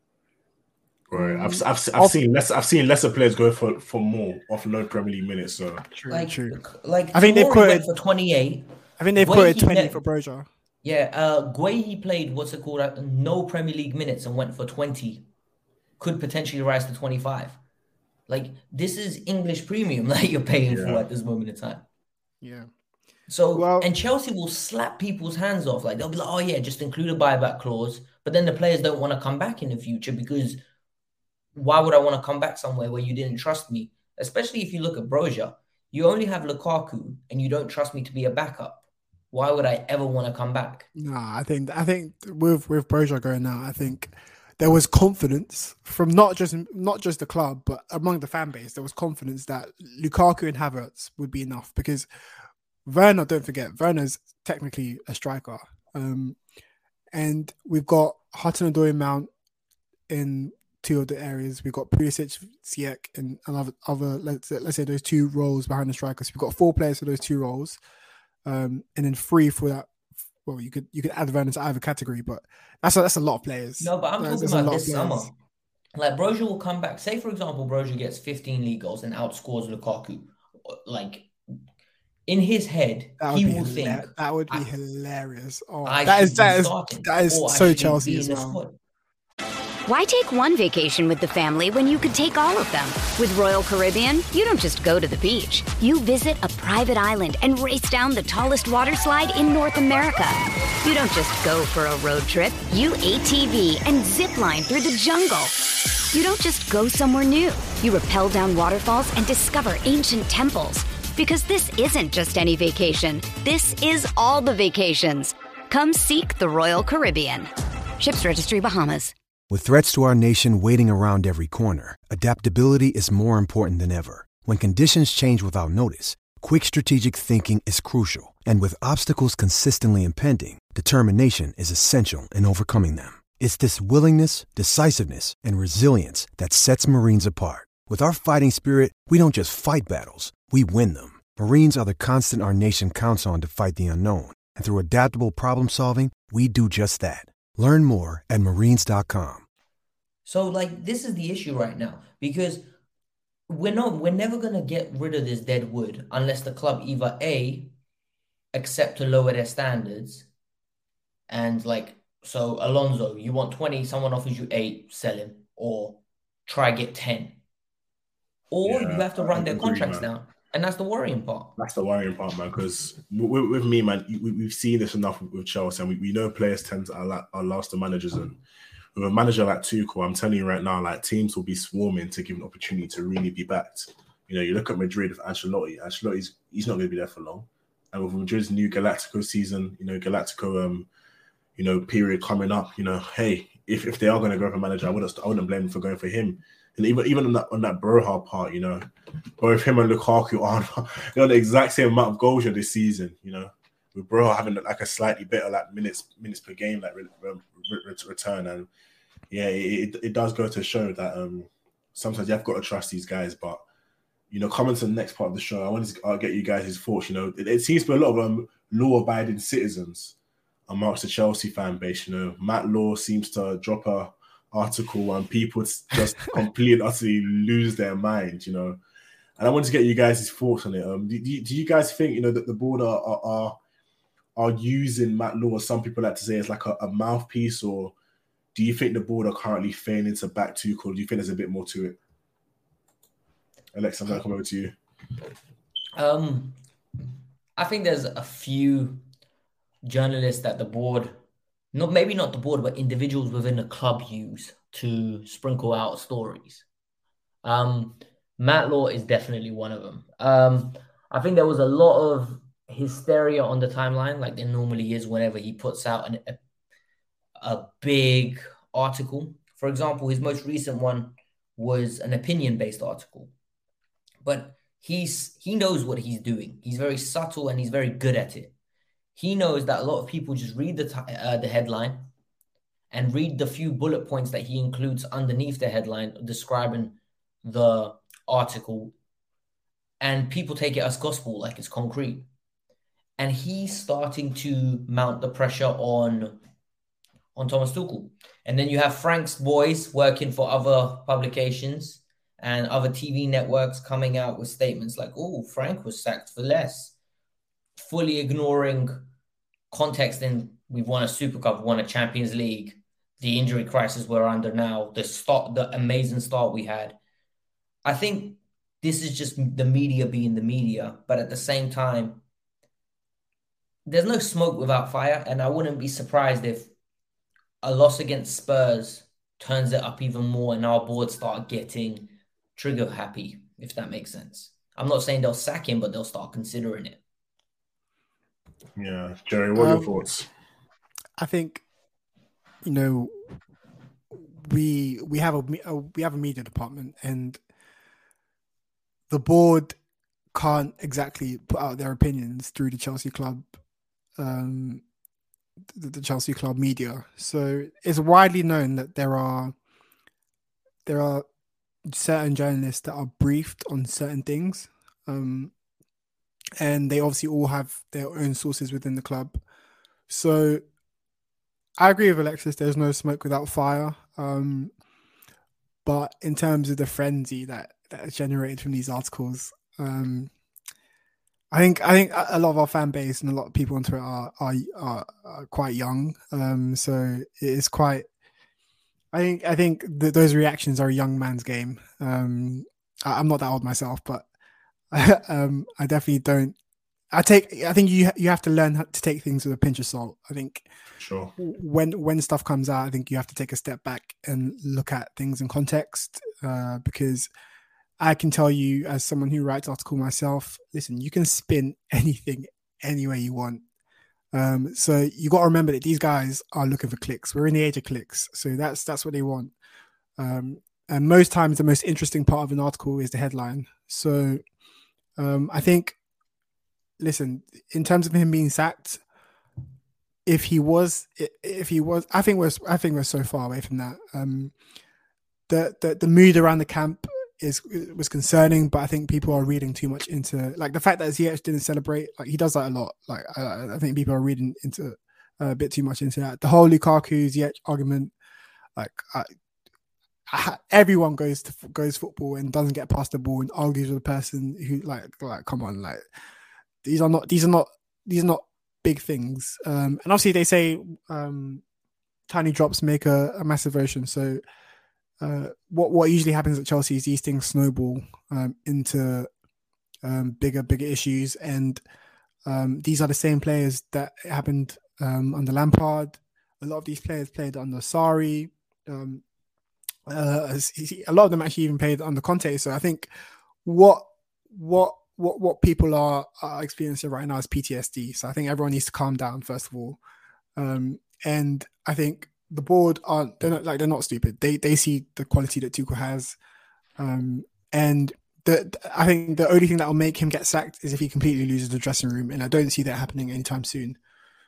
Right, I've seen lesser players go for more off low Premier League minutes. So true. Like I think they've quoted for 28. I think they've quoted 20 for Broja. Yeah, Guehi played no Premier League minutes and went for 20. Could potentially rise to 25. Like, this is English premium that you're paying for at this moment in time. Yeah. So, and Chelsea will slap people's hands off. Like, they'll be like, oh, yeah, just include a buyback clause. But then the players don't want to come back in the future because why would I want to come back somewhere where you didn't trust me? Especially if you look at Broja. You only have Lukaku and you don't trust me to be a backup. Why would I ever want to come back? No, I think with Broja going now, I think there was confidence from not just the club, but among the fan base. There was confidence that Lukaku and Havertz would be enough because Werner, don't forget, Werner's technically a striker. And we've got Hudson-Odoi Mount in 2 of the areas. We've got Pulisic, Ziyech, and other let's say those 2 roles behind the strikers. We've got 4 players for those 2 roles, and then 3 for that. Well, you could add Werner to either category, but that's a lot of players. No, but I'm talking about this summer. Like, Broja will come back. Say, for example, Broja gets 15 league goals and outscores Lukaku. Like, in his head, he will think... That would be hilarious. Oh, that is so Chelsea as well. Why take one vacation with the family when you could take all of them? With Royal Caribbean, you don't just go to the beach. You visit a private island and race down the tallest water slide in North America. You don't just go for a road trip. You ATV and zip line through the jungle. You don't just go somewhere new. You rappel down waterfalls and discover ancient temples. Because this isn't just any vacation. This is all the vacations. Come seek the Royal Caribbean. Ships Registry, Bahamas. With threats to our nation waiting around every corner, adaptability is more important than ever. When conditions change without notice, quick strategic thinking is crucial. And with obstacles consistently impending, determination is essential in overcoming them. It's this willingness, decisiveness, and resilience that sets Marines apart. With our fighting spirit, we don't just fight battles, we win them. Marines are the constant our nation counts on to fight the unknown. And through adaptable problem solving, we do just that. Learn more at marines.com. So, like, this is the issue right now because we're never going to get rid of this dead wood unless the club either A, accept to lower their standards and, like, so Alonso, you want 20, someone offers you 8, sell him, or try get 10. Or you have to run their contracts down. And that's the worrying part. That's the worrying part, man, because with me, man, we've seen this enough with Chelsea, and we know players tend to outlast the managers. And with a manager like Tuchel, I'm telling you right now, like, teams will be swarming to give an opportunity to really be backed. You know, you look at Madrid with Ancelotti. He's not going to be there for long. And with Madrid's new Galactico season, period coming up, hey, if they are going to go for a manager, I wouldn't blame them for going for him. And even on that Broja part, both him and Lukaku are the exact same amount of goals this season. With Broja having like a slightly better like minutes per game like return, and yeah, it does go to show that sometimes you've got to trust these guys. But coming to the next part of the show, I wanted to get you guys' thoughts. It seems to be a lot of law-abiding citizens amongst the Chelsea fan base. Matt Law seems to drop a article and people just completely and utterly lose their mind. And I wanted to get you guys' thoughts on it. Do you guys think that the board are using Matt Law, as some people like to say, as like a mouthpiece, or do you think the board are currently failing to back Tuchel? Do you think there's a bit more to it? Alex, I'm going to come over to you. I think there's a few journalists that the board, maybe not the board, but individuals within the club use to sprinkle out stories. Matt Law is definitely one of them. I think there was a lot of hysteria on the timeline, like there normally is whenever he puts out a big article. For example, his most recent one was an opinion-based article. But he knows what he's doing. He's very subtle and he's very good at it. He knows that a lot of people just read the headline and read the few bullet points that he includes underneath the headline describing the article, and people take it as gospel, like it's concrete. And he's starting to mount the pressure on Thomas Tuchel. And then you have Frank's boys working for other publications and other TV networks coming out with statements like, oh, Frank was sacked for less, fully ignoring context in we've won a Super Cup, won a Champions League, the injury crisis we're under now, the amazing start we had. I think this is just the media being the media, but at the same time, there's no smoke without fire, and I wouldn't be surprised if a loss against Spurs turns it up even more and our board start getting trigger happy, if that makes sense. I'm not saying they'll sack him, but they'll start considering it. Yeah, Jerry, what are your thoughts? I think, we have a media department, and the board can't exactly put out their opinions through the Chelsea club, the Chelsea club media. So it's widely known that there are certain journalists that are briefed on certain things, and they obviously all have their own sources within the club. So I agree with Alexis. There's no smoke without fire. But in terms of the frenzy that is generated from these articles, I think a lot of our fan base and a lot of people on Twitter are quite young. So it is quite. I think that those reactions are a young man's game. I'm not that old myself, but I definitely don't. I think you have to learn how to take things with a pinch of salt. I think sure when stuff comes out, I think you have to take a step back and look at things in context, because I can tell you, as someone who writes articles myself, listen, you can spin anything any way you want. So you got to remember that these guys are looking for clicks. We're in the age of clicks, so that's what they want. And most times, the most interesting part of an article is the headline. So I think, listen, in terms of him being sacked, if he was, I think we're so far away from that. The mood around the camp was concerning, but I think people are reading too much into, like, the fact that Ziyech didn't celebrate. Like, he does that a lot. Like, I think people are reading into a bit too much into that. The whole Lukaku Ziyech argument, like, everyone goes football and doesn't get past the ball and argues with a person who, like come on, like, these are not big things. And obviously they say tiny drops make a massive ocean. So what usually happens at Chelsea is these things snowball into bigger issues, and these are the same players that happened under Lampard. A lot of these players played under Sarri. A lot of them actually even played under Conte. So I think what people are experiencing right now is PTSD. So I think everyone needs to calm down first of all, and I think the board they're not stupid. They see the quality that Tuchel has, and I think the only thing that will make him get sacked is if he completely loses the dressing room, and I don't see that happening anytime soon.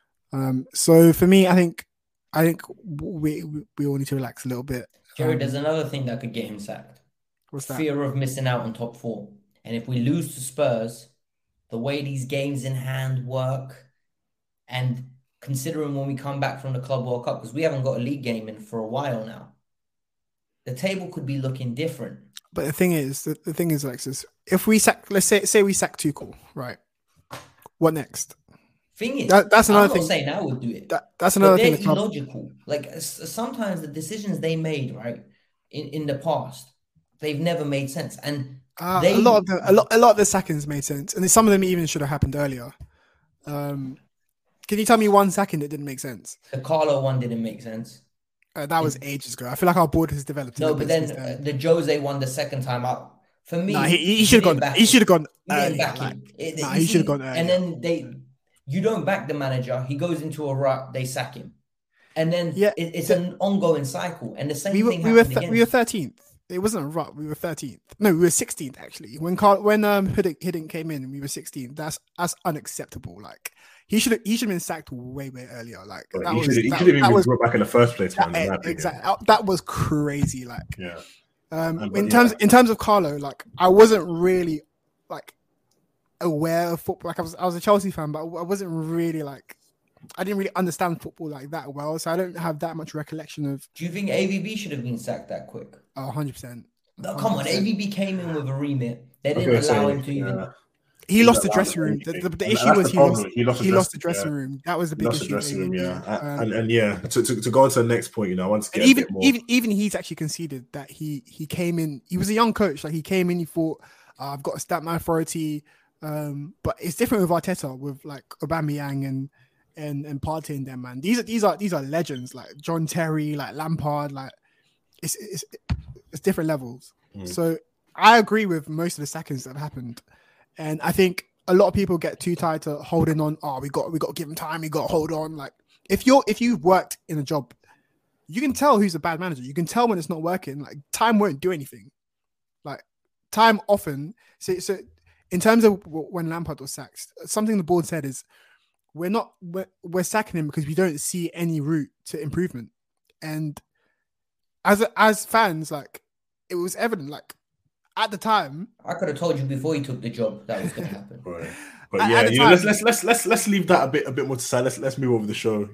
So for me, I think we all need to relax a little bit. Jerry, there's another thing that could get him sacked. What's that? Fear of missing out on top four. And if we lose to Spurs, the way these games in hand work, and considering when we come back from the Club World Cup, because we haven't got a league game in for a while now, the table could be looking different. But the thing is, Alexis, if we sack, let's say we sack Tuchel, right? What next? Thing is, that's another thing. I'm not saying I would do it. That's another thing. They're illogical. Like sometimes the decisions they made, right, in the past, they've never made sense. And a lot of the sackings made sense, and some of them even should have happened earlier. Can you tell me one sacking that didn't make sense? The Carlo one didn't make sense. That was ages ago. I feel like our board has developed. No, but then the Jose one the second time out. For me, he should have gone. He should have gone. He should have gone earlier. And then you don't back the manager. He goes into a rut. They sack him, and then it's an ongoing cycle. And the same thing happened again. We were 13th. It wasn't a rut. We were 13th. No, we were 16th actually. When Hiddink came in, we were 16th. That's unacceptable. Like he should have been sacked way earlier. Like he should have even been brought back in the first place. Exactly. That was crazy. Like in terms of Carlo, like I wasn't really like aware of football. Like I was a Chelsea fan, but I wasn't really like. I didn't really understand football like that well, so I don't have that much recollection of. Do you think AVB should have been sacked that quick? 100%. No, come on, AVB came in with a remit. They didn't allow him to even. He lost the dressing room. The issue was he lost the dressing room. That was the big issue. To go on to the next point, I want to get a bit more. Even he's actually conceded that he came in. He was a young coach. Like he came in, he thought, I've got to stamp my authority. But it's different with Arteta, with like Aubameyang and Partey and them, man. These are legends, like John Terry, like Lampard, like it's different levels. So I agree with most of the sackings that have happened, and I think a lot of people get too tied to holding on. We got to give him time. We got to hold on. Like if you've worked in a job, you can tell who's a bad manager. You can tell when it's not working. Like time won't do anything. Like time often. So in terms of when Lampard was sacked, something the board said is. We're sacking him because we don't see any route to improvement, and as fans, like it was evident. Like at the time, I could have told you before he took the job that was going to happen. Right. But let's leave that a bit more to side. Let's move over the show.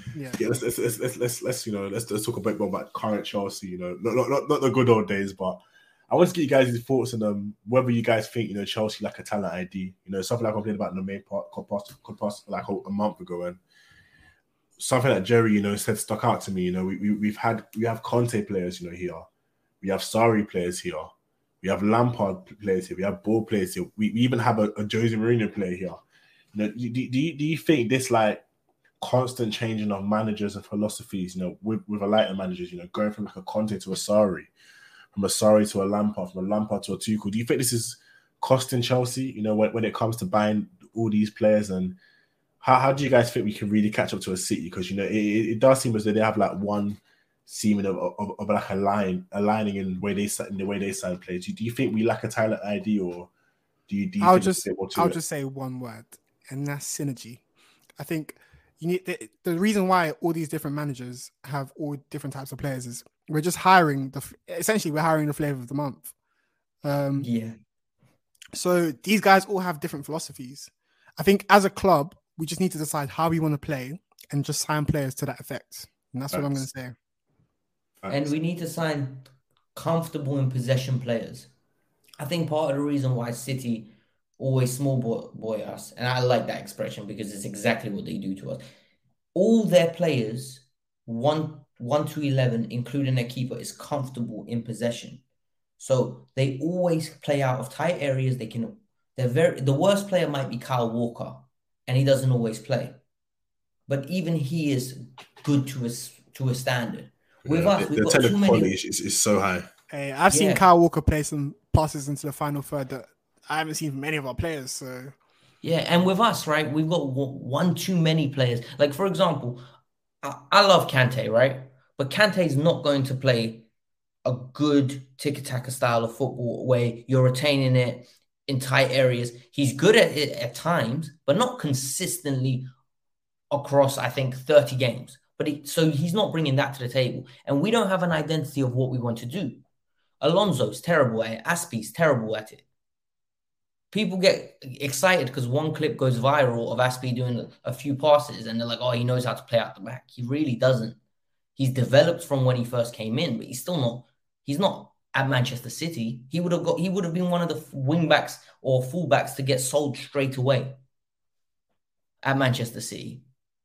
Let's talk a bit more about current Chelsea. Not the good old days, but. I want to get you guys' thoughts on whether you guys think Chelsea like a talent ID. Something like I complained about in the main part could pass like a month ago, and something that Jerry said stuck out to me. We have Conte players here, we have Sarri players here, we have Lampard players here, we have Ball players here, we even have a Jose Mourinho player here. Do you think this like constant changing of managers and philosophies, with a lighter managers, going from like a Conte to a Sarri? From a Sarri to a Lampard, from a Lampard to a Tuchel. Do you think this is costing Chelsea, when it comes to buying all these players? And how do you guys think we can really catch up to a City? Because, it does seem as though they have like one seeming of like aligning in the way they sign players. Do you think we lack a talent ID, or do you I'll just say one word, and that's synergy. I think you need the reason why all these different managers have all different types of players is we're just hiring we're hiring the flavor of the month. So these guys all have different philosophies. I think as a club, we just need to decide how we want to play and just sign players to that effect. And that's what I'm going to say. And we need to sign comfortable in possession players. I think part of the reason why City always small boy us, and I like that expression because it's exactly what they do to us. All their players, 1 to 11, including their keeper, is comfortable in possession. So they always play out of tight areas. The worst player might be Kyle Walker, and he doesn't always play. But even he is good to a standard. With us, we've got too many. Quality is so high. Hey, I've seen Kyle Walker play some passes into the final third that I haven't seen from any of our players. So yeah, and with us, right, we've got one too many players. Like, for example, I love Kante, right? But Kante is not going to play a good tiki-taka style of football where you're retaining it in tight areas. He's good at it at times, but not consistently across, I think, 30 games. So he's not bringing that to the table. And we don't have an identity of what we want to do. Alonso's terrible at it. Aspi's terrible at it. People get excited because one clip goes viral of Aspi doing a few passes and they're like, oh, he knows how to play out the back. He really doesn't. He's developed from when he first came in, but he's not at Manchester City. He would have been one of the wing backs or fullbacks to get sold straight away at Manchester City.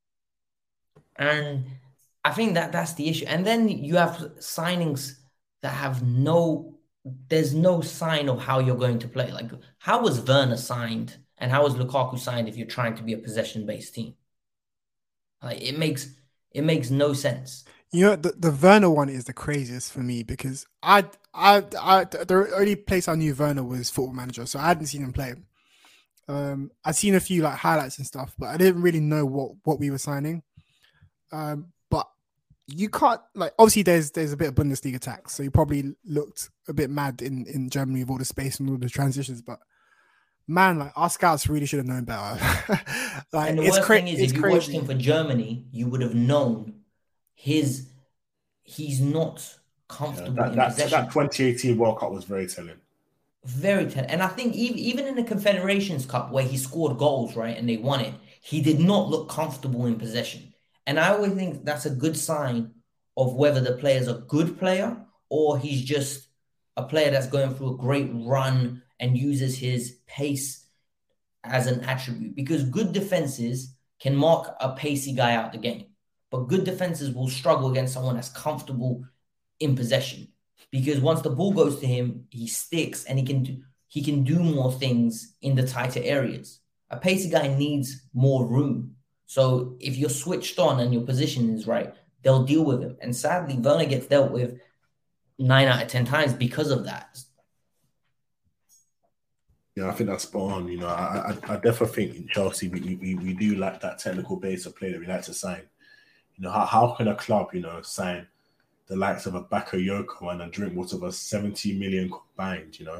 And I think that's the issue. And then you have signings that have there's no sign of how you're going to play. Like, how was Werner signed and how was Lukaku signed if you're trying to be a possession-based team? Like, it makes no sense. You know, the Werner one is the craziest for me because the only place I knew Werner was Football Manager, so I hadn't seen him play. I'd seen a few like highlights and stuff, but I didn't really know what we were signing. But you can't, like, obviously there's a bit of Bundesliga tax, so you probably looked a bit mad in Germany with all the space and all the transitions, but man, like, our scouts really should have known better. Like, and the worst thing is, if you watched him for Germany, you would have known he's not comfortable in possession. That 2018 World Cup was very telling. Very telling. And I think even in the Confederations Cup where he scored goals, right, and they won it, he did not look comfortable in possession. And I always think that's a good sign of whether the player's a good player or he's just a player that's going through a great run and uses his pace as an attribute. Because good defenses can mark a pacey guy out the game. But good defenses will struggle against someone that's comfortable in possession. Because once the ball goes to him, he sticks and he can do more things in the tighter areas. A pacey guy needs more room. So if you're switched on and your position is right, they'll deal with him. And sadly, Werner gets dealt with 9 out of 10 times because of that. Yeah, I think that's spot on. You know, I definitely think in Chelsea we do like that technical base of play that we like to sign. You know, how can a club, you know, sign the likes of a Bakayoko and a Drinkwater of 70 million combined? You know,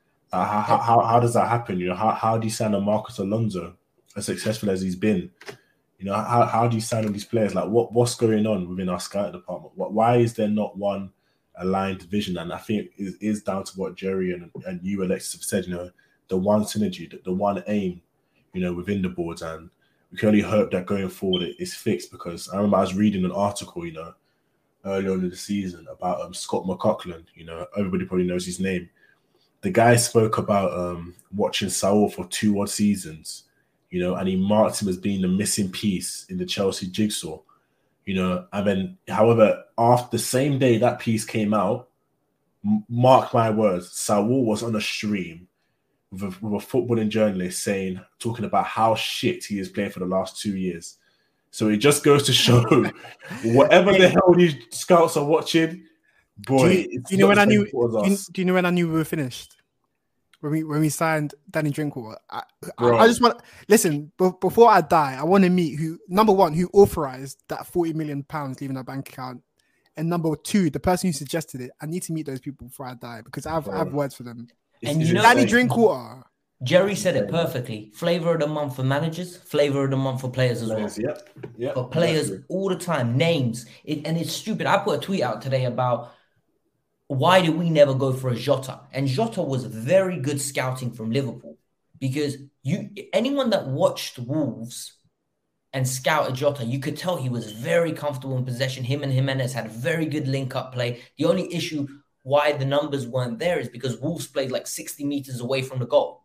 how does that happen? You know, how do you sign a Marcos Alonso as successful as he's been? You know, how do you sign all these players? Like, what's going on within our scouting department? Why is there not one aligned vision? And I think it is down to what Jerry and you, Alexis, have said. You know, the one synergy, the one aim, you know, within the boards. And we can only hope that going forward it is fixed, because I remember I was reading an article, you know, earlier on in the season about Scott McLaughlin. You know, everybody probably knows his name. The guy spoke about watching Saul for 2 odd seasons, you know, and he marked him as being the missing piece in the Chelsea jigsaw, you know. And then, however, after the same day that piece came out, mark my words, Saul was on a stream with a footballing journalist talking about how shit he is playing for the last 2 years. So it just goes to show, whatever the hell these scouts are watching, boy. Do you know when I knew? Do you know when I knew we were finished? When we signed Danny Drinkwater. I just want listen before I die. I want to meet who authorized that £40 million leaving our bank account, and number 2, the person who suggested it. I need to meet those people before I die, because I have words for them. And you know, Danny Drinkwater. Jerry said it perfectly. Flavor of the month for managers, flavor of the month for players as well. Yeah. For players all the time, names. And it's stupid. I put a tweet out today about why did we never go for a Jota? And Jota was very good scouting from Liverpool, because anyone that watched Wolves and scouted Jota, you could tell he was very comfortable in possession. Him and Jimenez had very good link-up play. The only issue why the numbers weren't there is because Wolves played like 60 meters away from the goal.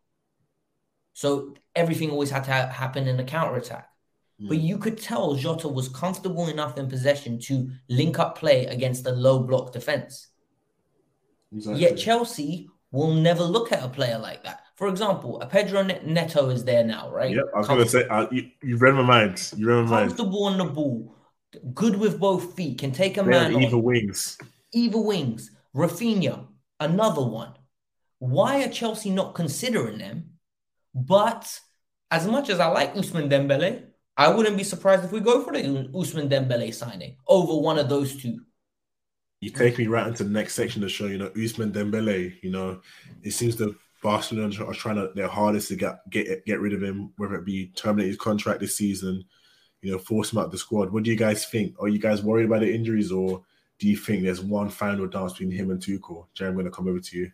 So everything always had to happen in the counter-attack. But you could tell Jota was comfortable enough in possession to link up play against a low block defense. Exactly. Yet Chelsea will never look at a player like that. For example, a Pedro Neto is there now, right? Yep, I was going to say, you read my mind. Comfortable on the ball, good with both feet, can take a man on. Either wings. Rafinha, another one. Why are Chelsea not considering them? But as much as I like Ousmane Dembele, I wouldn't be surprised if we go for the Ousmane Dembele signing over one of those two. You take me right into the next section of the show. You know, Ousmane Dembele, you know, it seems the Barcelona are trying their hardest to get rid of him, whether it be terminate his contract this season, you know, force him out of the squad. What do you guys think? Are you guys worried about the injuries, or do you think there's one final dance between him and Tuchel? Jerry, I'm going to come over to you.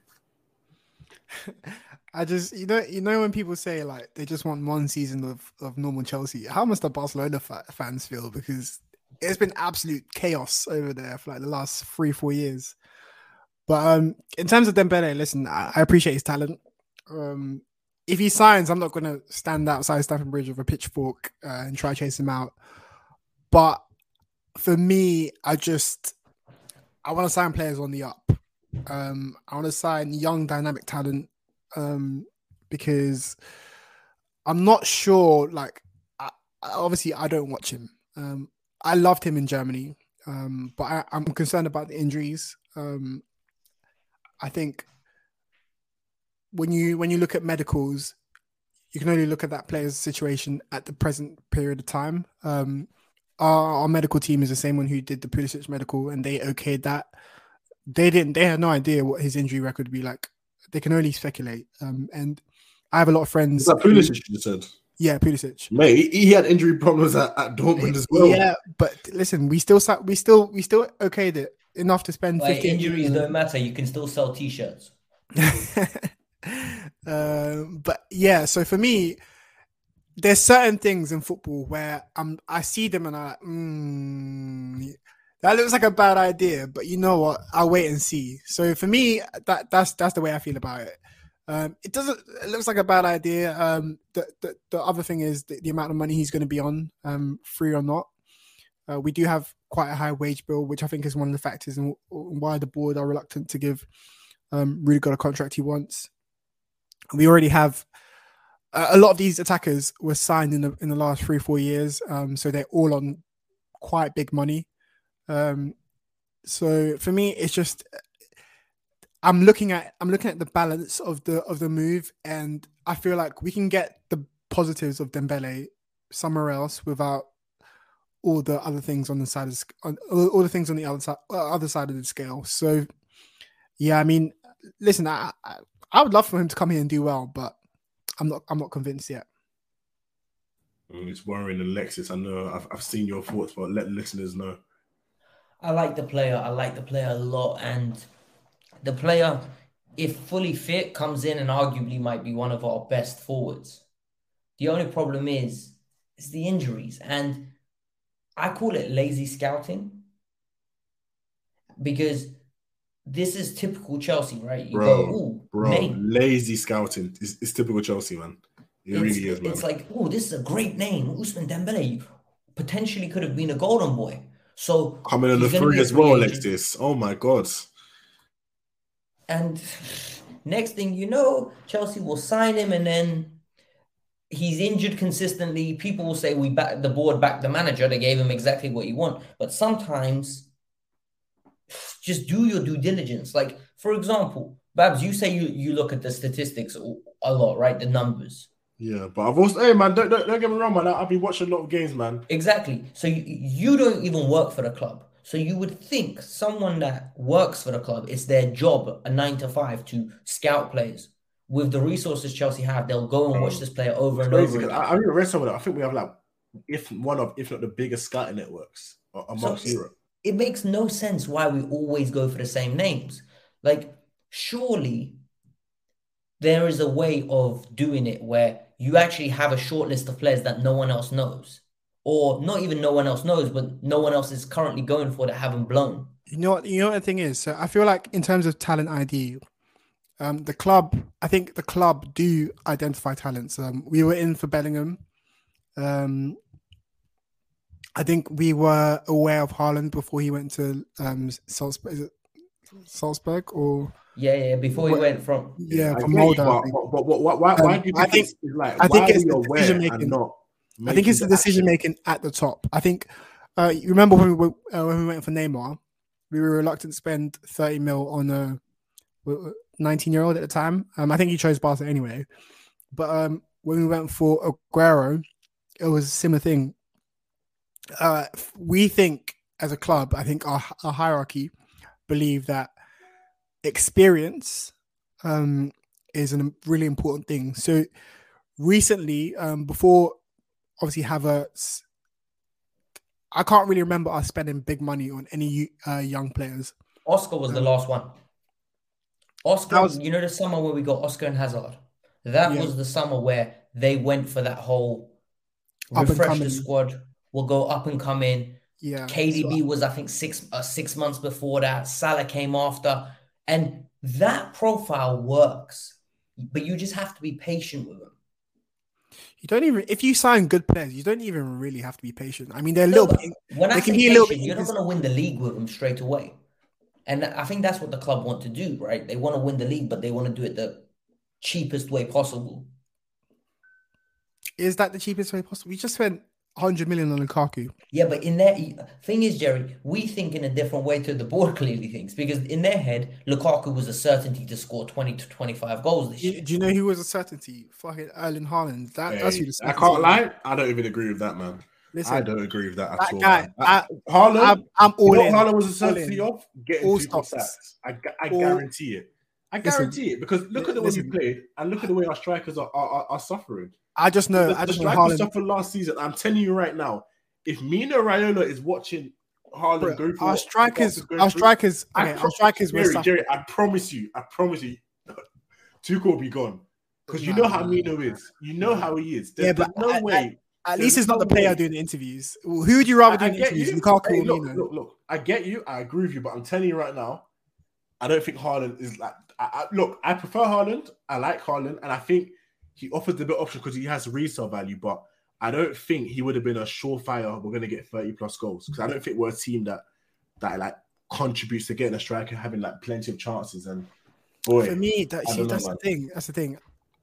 I just, when people say like they just want one season of normal Chelsea, how must the Barcelona fans feel? Because it's been absolute chaos over there for like the last 3-4 years. But in terms of Dembele, listen, I appreciate his talent. If he signs, I'm not going to stand outside Stamford Bridge with a pitchfork and try to chase him out. But for me, I want to sign players on the up. I want to sign young, dynamic talent because I'm not sure. Like, obviously, I don't watch him. I loved him in Germany, but I'm concerned about the injuries. I think when you look at medicals, you can only look at that player's situation at the present period of time. Our medical team is the same one who did the Pulisic medical, and they okayed that. They had no idea what his injury record would be like. They can only speculate. And I have a lot of friends. Is that Pulisic you said? Yeah, Pulisic. Mate, he had injury problems at Dortmund as well. Yeah, but listen, we still okayed it enough to spend 50. Injuries don't matter. You can still sell T-shirts. But yeah, so for me, there's certain things in football where I see them and I'm like, that looks like a bad idea, but you know what? I'll wait and see. So for me, that's the way I feel about it. It looks like a bad idea. The other thing is the amount of money he's going to be on, free or not. We do have quite a high wage bill, which I think is one of the factors in why the board are reluctant to give Rudiger a contract he wants. We already have a lot of these attackers were signed in the last 3-4 years, so they're all on quite big money. So for me, it's just I'm looking at the balance of the move, and I feel like we can get the positives of Dembele somewhere else without all the other things on the side of all the things on the other side of the scale. So yeah, I mean, listen, I would love for him to come here and do well, but I'm not convinced yet. It's worrying, Alexis. I know I've seen your thoughts, but let the listeners know. I like the player. I like the player a lot, and the player, if fully fit, comes in and arguably might be one of our best forwards. The only problem is the injuries, and I call it lazy scouting because this is typical Chelsea, right? You go, lazy scouting. It's typical Chelsea, man. It really is, man. It's like, this is a great name. Ousmane Dembele potentially could have been a golden boy. So coming in the free as well, Alexis. Oh my God. And next thing you know, Chelsea will sign him, and then he's injured consistently. People will say the board backed the manager. They gave him exactly what he want. But sometimes just do your due diligence. Like, for example, Babs, you say you look at the statistics a lot, right? The numbers. Yeah, but I've also, hey man, don't get me wrong, man. I've been watching a lot of games, man. Exactly. So you don't even work for the club. So you would think someone that works for the club, it's their job, a 9 to 5, to scout players. With the resources Chelsea have, they'll go and watch this player over and over again. I read some of that. I think we have if not the biggest scouting networks amongst Europe. It makes no sense why we always go for the same names. Like, surely there is a way of doing it where you actually have a short list of players that no one else knows. Or not even no one else knows, but no one else is currently going for that haven't blown. You know what the thing is? So I feel like in terms of talent ID, I think the club do identify talents. We were in for Bellingham. I think we were aware of Haaland before he went to Salzburg. Is it Salzburg or? Yeah. Before he went from from Molde. Why do you think it's the decision making? I think it's the decision making at the top. I think you remember when we went for Neymar, we were reluctant to spend 30 mil on a 19-year-old at the time. I think he chose Barca anyway. But when we went for Aguero, it was a similar thing. We think as a club, I think our hierarchy believe that experience is a really important thing. So recently, before obviously Havertz I can't really remember us spending big money on any young players. Oscar was the last one. Oscar, you know, the summer where we got Oscar and Hazard. That was the summer where they went for that whole refresh the squad. We'll go up and come in. Yeah, KDB was, I think, 6 months before that. Salah came after, and that profile works, but you just have to be patient with them. You don't even, if you sign good players, you don't even really have to be patient. I mean, they're a little bit. When I say patient, you're not going to win the league with them straight away. And I think that's what the club want to do, right? They want to win the league, but they want to do it the cheapest way possible. Is that the cheapest way possible? We just spent 100 million on Lukaku. Yeah, but in their thing is, Jerry, we think in a different way to the board clearly thinks, because in their head, Lukaku was a certainty to score 20 to 25 goals this year. Do you know who was a certainty? Fucking Erling Haaland. That's who the certainty. I can't lie. I don't even agree with that, man. Listen, I don't agree with that at all. Guy, Haaland, I'm all in. Haaland was a certainty of getting 2 stats. I guarantee it. I guarantee it, because look at the way we played and look at the way our strikers are suffering. I just know. The strikers suffered last season. I'm telling you right now, if Mino Raiola is watching Haaland go for our strikers were suffering. Jerry, I promise you, Tuchel will be gone, because you know how Mino is. You know how he is. There's no way. At least it's not the player doing the interviews. Who would you rather do the interviews? Lukaku or Mino? Look, I get you. I agree with you, but I'm telling you right now, I don't think Haaland is like. I prefer Haaland. I like Haaland, and I think he offers the better option because he has resale value. But I don't think he would have been a surefire. We're going to get 30 plus goals, because I don't think we're a team that like contributes to getting a striker, having like plenty of chances. And boy, for me, that's the thing. That's the thing.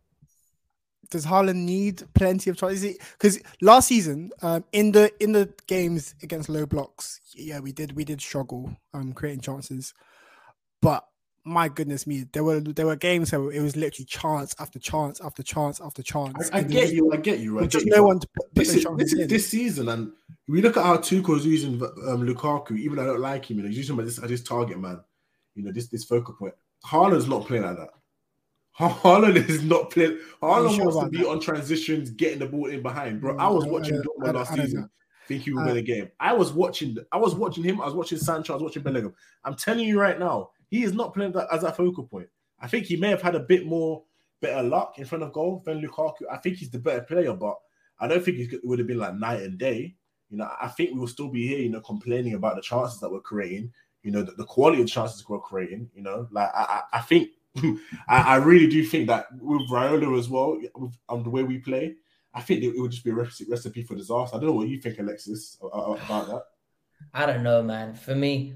Does Haaland need plenty of chances? Because last season, in the games against low blocks, we did struggle creating chances. But my goodness me, there were games where it was literally chance after chance after chance after chance. I get you. Just no one to put this season, and we look at how Tuchel's using Lukaku. Even though I don't like him, he's using him as this target man. this focal point. Haaland's not playing like that. Haaland is not playing. Haaland wants to be on transitions, getting the ball in behind, bro. I was watching Dortmund last season, thinking we were winning a game. I was watching him. I was watching Sancho. I was watching Bellingham. I'm telling you right now, he is not playing that as a focal point. I think he may have had a bit more better luck in front of goal than Lukaku. I think he's the better player, but I don't think it would have been like night and day. I think we will still be here, complaining about the chances that we're creating. The quality of chances we're creating. I think. I really do think that with Raiola as well, with the way we play, I think it would just be a recipe for disaster. I don't know what you think, Alexis, about that. I don't know, man. For me,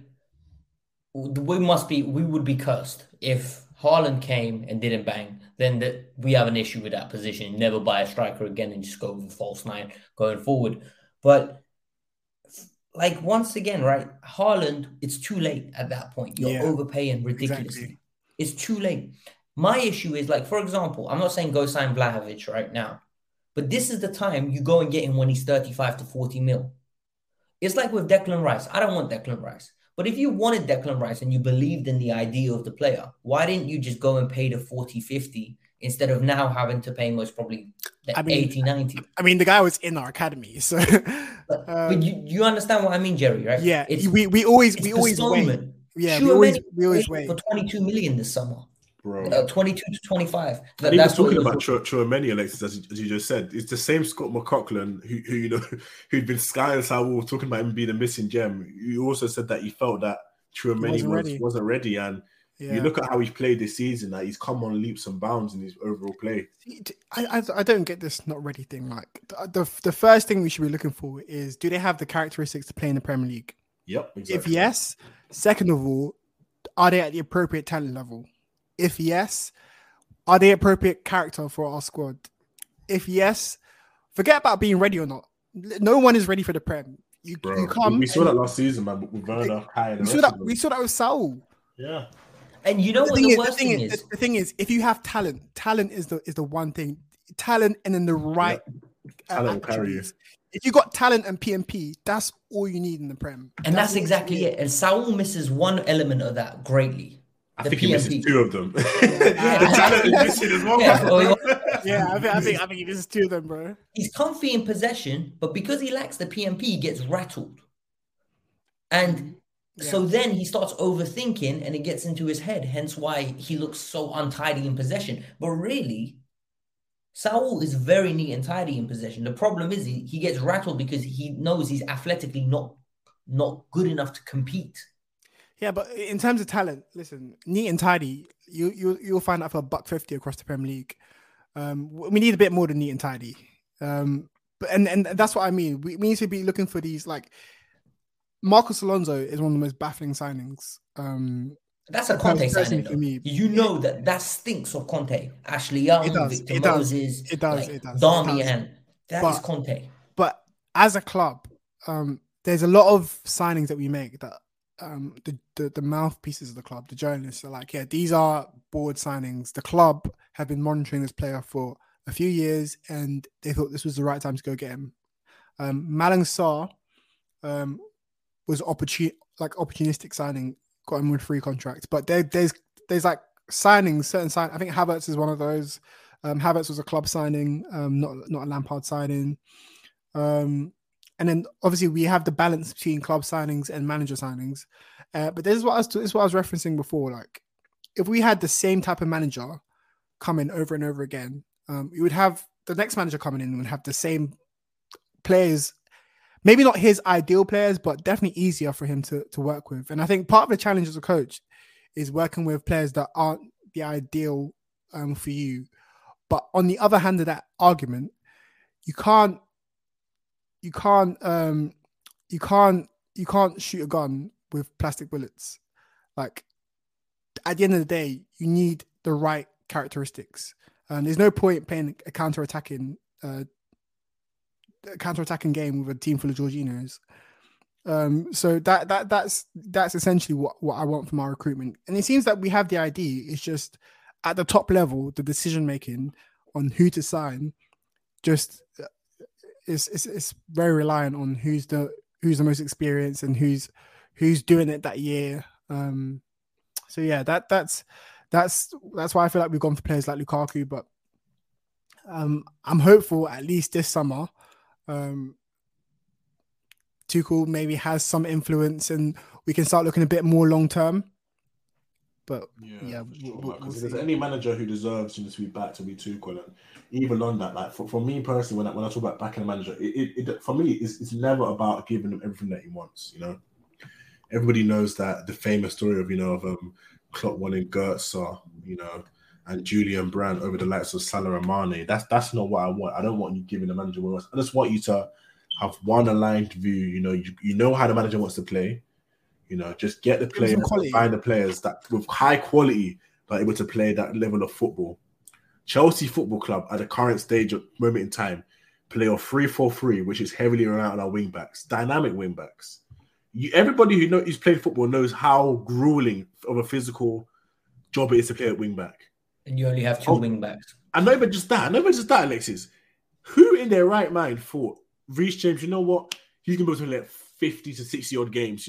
we would be cursed if Haaland came and didn't bang. Then we have an issue with that position. Never buy a striker again and just go with a false nine going forward. But once again, right, Haaland, it's too late at that point. You're overpaying ridiculously. Exactly. It's too late. My issue is, for example, I'm not saying go sign Vlahovic right now, but this is the time you go and get him when he's 35 to 40 mil. It's like with Declan Rice. I don't want Declan Rice. But if you wanted Declan Rice and you believed in the idea of the player, why didn't you just go and pay the 40, 50 instead of now having to pay most probably 80, 90? I mean, the guy was in our academy, so... but you understand what I mean, Jerry, right? Yeah, we always wait. Yeah, we always wait for 22 million this summer, bro. 22 to 25. And even talking about Tchouaméni, Alexis, as you just said, it's the same Scott McLaughlin who'd been skying Saul, talking about him being a missing gem. You also said that you felt that Tchouaméni wasn't ready, and you look at how he's played this season. That he's come on leaps and bounds in his overall play. I don't get this not ready thing. The first thing we should be looking for is, do they have the characteristics to play in the Premier League? Yep. Exactly. If yes, second of all, are they at the appropriate talent level? If yes, are they appropriate character for our squad? If yes, forget about being ready or not. No one is ready for the Prem. You come. We saw that last season, man. With Werner, Kai, and we saw that with Saul. Yeah. And you know what the worst thing is? The thing is, if you have talent is the one thing. Talent and then the right talent will carry you. If you got talent and PMP, that's all you need in the Prem. And that's exactly it. And Saul misses one element of that greatly. I think he misses two of them. The talent is missing as well. Yeah, I think it is two of them, bro. He's comfy in possession, but because he lacks the PMP, he gets rattled. And so then he starts overthinking and it gets into his head, hence why he looks so untidy in possession. But really, Saul is very neat and tidy in possession. The problem is he gets rattled because he knows he's athletically not good enough to compete. Yeah, but in terms of talent, listen, neat and tidy, you'll find that for $150 across the Premier League. We need a bit more than neat and tidy. But that's what I mean. We need to be looking for these, like, Marcos Alonso is one of the most baffling signings. That's a Conte signing for me. You know that stinks of Conte. Ashley Young, Victor Moses, it does. Darmian. That is Conte. But as a club, there's a lot of signings that we make that the mouthpieces of the club, the journalists, are like, yeah, these are board signings. The club have been monitoring this player for a few years, and they thought this was the right time to go get him. Malang Sarr was opportunistic signing, got him with free contract. But there's like signings, certain signings. I think Havertz is one of those. Havertz was a club signing, not a Lampard signing. And then obviously we have the balance between club signings and manager signings. But this is what I was referencing before. Like, if we had the same type of manager come in over and over again, we would have the next manager coming in would have the same players. Maybe not his ideal players, but definitely easier for him to work with. And I think part of the challenge as a coach is working with players that aren't the ideal for you. But on the other hand of that argument, you can't shoot a gun with plastic bullets. Like, at the end of the day, you need the right characteristics. And there's no point playing a counter-attacking game with a team full of Jorginhos. So that's essentially what I want from our recruitment. And it seems that we have the idea. It's just at the top level, the decision making on who to sign just is very reliant on who's the most experienced and who's doing it that year. So yeah, that's why I feel like we've gone for players like Lukaku. But I'm hopeful at least this summer Tuchel maybe has some influence and we can start looking a bit more long term. But because if there's any manager who deserves to be back to be Tuchel, and even on that, like for me personally, when I talk about backing a manager, it for me it's never about giving him everything that he wants. You know, everybody knows that the famous story of Klopp wanting Götze, and Julian Brandt over the likes of Salah and Mane. That's not what I want. I don't want you giving the manager what he wants. I just want you to have one aligned view. You know how the manager wants to play. Just get the players, find the players that with high quality that are able to play that level of football. Chelsea Football Club at the current stage of moment in time play a 3-4-3, which is heavily reliant on our wing backs, dynamic wing backs. Everybody who's played football knows how grueling of a physical job it is to play at wing back. And you only have two wing backs. And not even just that, Alexis. Who in their right mind thought Reece James, you know what? He's going to be able to play 50 to 60 odd games,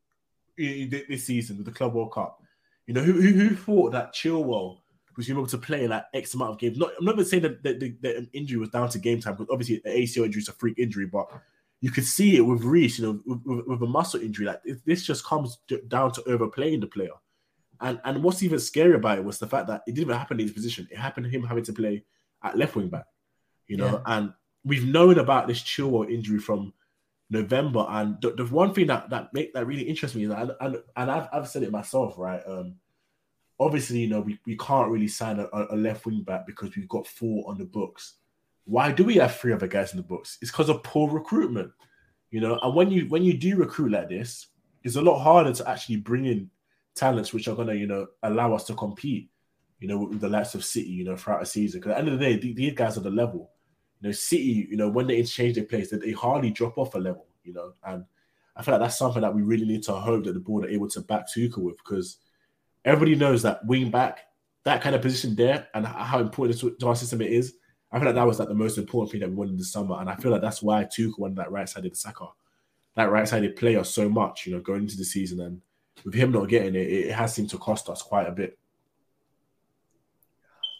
this season with the Club World Cup. Who thought that Chilwell was going to be able to play like X amount of games? I'm not even saying that the injury was down to game time, because obviously the ACL injury is a freak injury, but you could see it with Reece, with a muscle injury. Like this just comes down to overplaying the player. And what's even scary about it was the fact that it didn't even happen in his position. It happened to him having to play at left wing back, and we've known about this Chilwell injury from November. And the one thing that really interests me is that, and I've said it myself, right? Obviously, we can't really sign a left wing back because we've got 4 on the books. Why do we have 3 other guys in the books? It's because of poor recruitment, And when you do recruit like this, it's a lot harder to actually bring in talents which are going to, allow us to compete, with the likes of City, throughout a season. Because at the end of the day, these guys are the level. City, when they interchange their players, they hardly drop off a level, And I feel like that's something that we really need to hope that the board are able to back Tuchel with, because everybody knows that wing back, that kind of position there, and how important to our system it is. I feel like that was like the most important thing that we wanted this summer, and I feel like that's why Tuchel wanted that right-sided Saka, that right-sided player so much, going into the season. And with him not getting it, it has seemed to cost us quite a bit.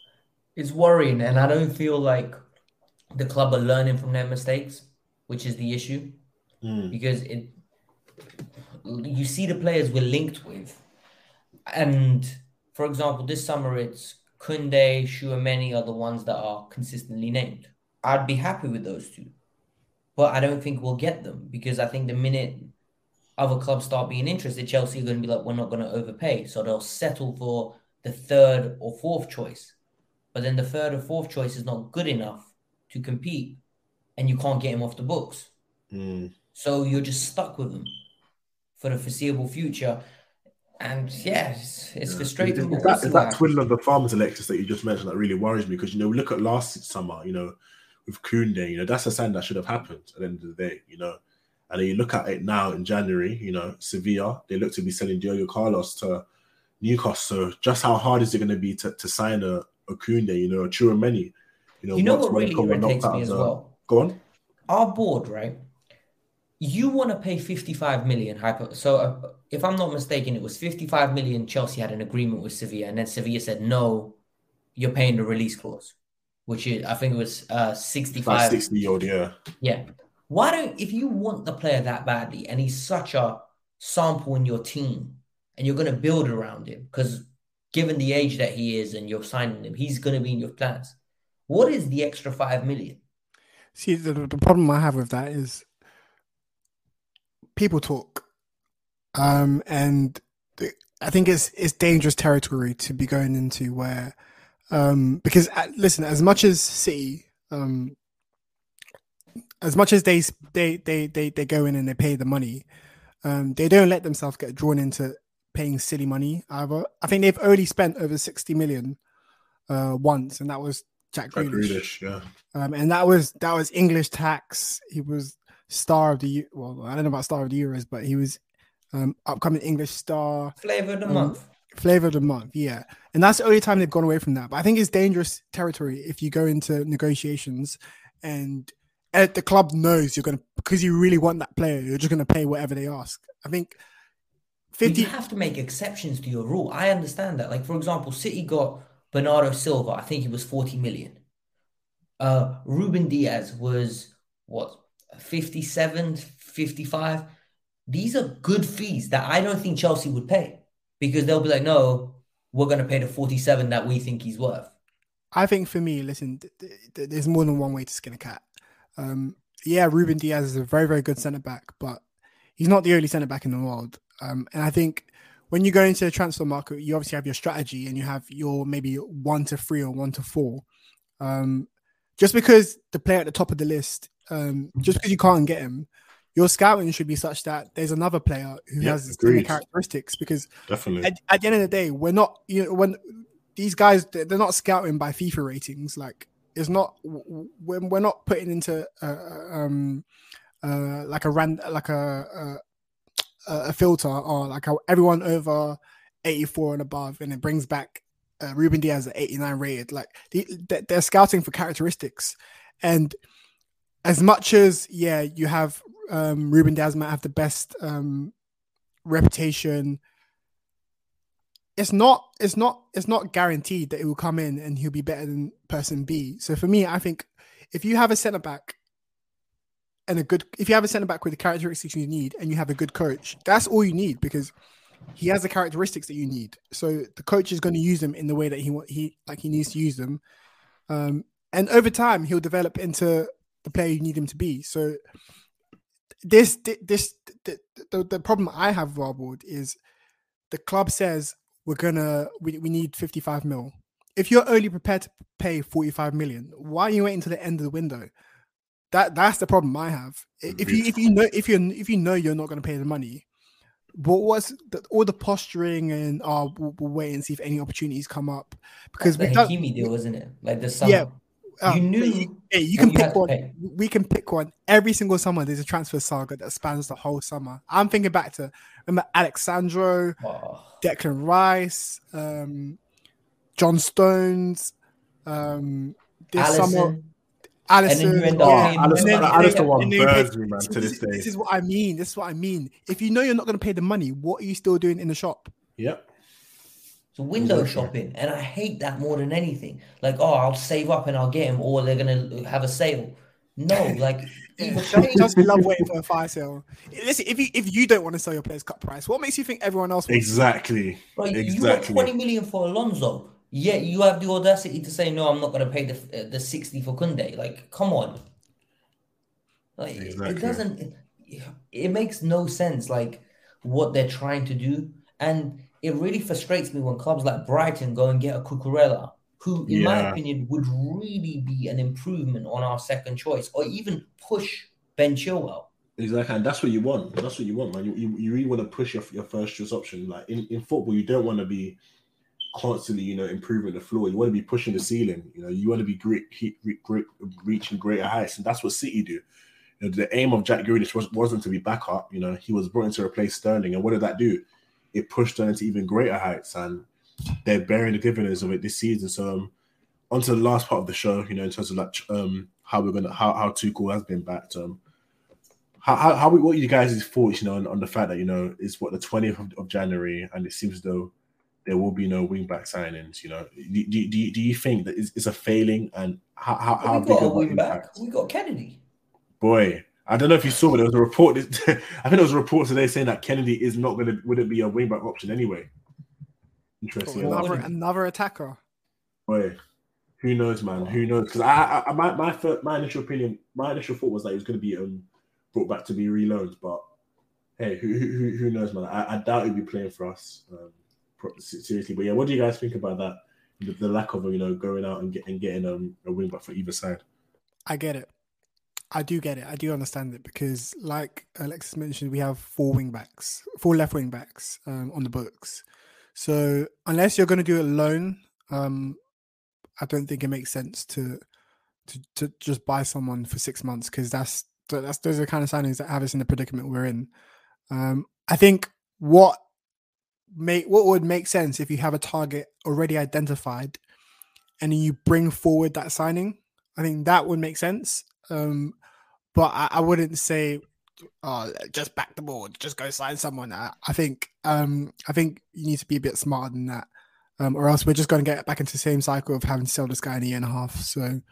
It's worrying, and I don't feel like the club are learning from their mistakes, which is the issue. Because you see the players we're linked with, and for example, this summer it's Koundé, Tchouaméni are the ones that are consistently named. I'd be happy with those two, but I don't think we'll get them because I think the minute other clubs start being interested, Chelsea are going to be like, we're not going to overpay, so they'll settle for the third or fourth choice. But then the third or fourth choice is not good enough to compete, and you can't get him off the books. So you're just stuck with him for the foreseeable future. And yeah, it's frustrating. It's that twiddle of the thumbs, Alexis, that you just mentioned that really worries me because, look at last summer, with Koundé, that's a sign that should have happened at the end of the day, And then you look at it now in January, Sevilla, they look to be selling Diogo Carlos to Newcastle. So just how hard is it going to be to sign a Koundé, a Tchouaméni? What really irritates me as well? Go on. Our board, right? You want to pay 55 million. So if I'm not mistaken, it was 55 million. Chelsea had an agreement with Sevilla, and then Sevilla said, no, you're paying the release clause, which is, I think it was 65. 60 odd, yeah. Yeah. If you want the player that badly, and he's such a sample in your team, and you're going to build around him, because given the age that he is and you're signing him, he's going to be in your plans. What is the extra 5 million? See, the problem I have with that is people talk, and I think it's dangerous territory to be going into where, because listen, as much as City, as much as they go in and they pay the money, they don't let themselves get drawn into paying silly money either. I think they've only spent over 60 million once, and that was Jack Grealish. Yeah. And that was English tax. He was star of the I don't know about star of the Euros, but he was upcoming English star. Flavour of the month. Flavor of the month, yeah. And that's the only time they've gone away from that. But I think it's dangerous territory if you go into negotiations and the club knows you're going to, because you really want that player, you're just going to pay whatever they ask. I think 50. You have to make exceptions to your rule. I understand that. Like, for example, City got Bernardo Silva. I think he was 40 million. Ruben Diaz was, 57, 55? These are good fees that I don't think Chelsea would pay because they'll be like, no, we're going to pay the 47 that we think he's worth. I think for me, listen, there's more than one way to skin a cat. Yeah, Ruben Diaz is a very, very good centre-back, but he's not the only centre-back in the world. And I think when you go into the transfer market, you obviously have your strategy and you have your maybe 1 to 3 or 1 to 4. Just because the player at the top of the list, just because you can't get him, your scouting should be such that there's another player who has similar characteristics. Because definitely at the end of the day, we're not, when these guys, they're not scouting by FIFA ratings. Like, it's not, we're not putting into a filter or like everyone over 84 and above, and it brings back Ruben Diaz at 89 rated. Like, they're scouting for characteristics. And as much as you have Ruben Diaz might have the best reputation, it's not guaranteed that it will come in and he'll be better than person B. So for me, I think if you have a centre back with the characteristics you need, and you have a good coach, that's all you need, because he has the characteristics that you need. So the coach is going to use them in the way that he needs to use them, and over time he'll develop into the player you need him to be. So the problem I have with our board is the club says we need 55 mil. If you're only prepared to pay 45 million, why are you waiting until the end of the window? That's the problem I have. If you know you're not going to pay the money, all the posturing and we'll wait and see if any opportunities come up, because the Hakimi deal, isn't it? Like the summer. Yeah. You knew you can pick one. We can pick one. Every single summer, there's a transfer saga that spans the whole summer. I'm thinking back to, remember Alexandro, Declan Rice, John Stones, this summer, Alisson. Alisson won Bursley, man, to this day. This is what I mean. If you know you're not going to pay the money, what are you still doing in the shop? Yep. So window shopping, and I hate that more than anything. Like, oh, I'll save up and I'll get him, or they're gonna have a sale. No, like Chelsea love waiting for a fire sale. Listen, if you don't want to sell your players cut price, what makes you think everyone else wants? Exactly. Right, you got 20 million for Alonso. Yet you have the audacity to say no. I'm not going to pay the 60 for Koundé. Like, come on. Like, it doesn't. It makes no sense. Like what they're trying to do, and it really frustrates me when clubs like Brighton go and get a Cucurella, who, in my opinion, would really be an improvement on our second choice, or even push Ben Chilwell. Exactly, and that's what you want. That's what you want, man. You really want to push your first choice option. Like in football, you don't want to be constantly, improving the floor. You want to be pushing the ceiling. You want to be reaching greater heights, and that's what City do. The aim of Jack Grealish wasn't to be backup. He was brought in to replace Sterling, and what did that do? It pushed them into even greater heights, and they're bearing the dividends of it this season. So, onto the last part of the show, in terms of like how Tuchel has been backed. What you guys' thoughts, on the fact that it's the 20th of January, and it seems as though there will be no wing back signings. Do you think that it's a failing, and how big of an impact? We got Kennedy. Boy, I don't know if you saw, but there was a report. I think there was a report today saying that Kennedy is not wouldn't be a wing back option anyway. Interesting. Another attacker. Boy, who knows, man? Who knows? Because my initial thought was that he was going to be brought back to be reloaned, but hey, who knows, man? I doubt he'll be playing for us seriously. But yeah, what do you guys think about that? The lack of going out and getting a wing back for either side. I get it. I do get it. I do understand it because, like Alexis mentioned, we have four left wing backs on the books. So unless you're going to do it alone, I don't think it makes sense to just buy someone for 6 months, because those are the kind of signings that have us in the predicament we're in. I think what would make sense if you have a target already identified and you bring forward that signing. I think that would make sense. But I wouldn't say, just back the board, just go sign someone. I think you need to be a bit smarter than that, or else we're just going to get back into the same cycle of having to sell this guy in a year and a half. So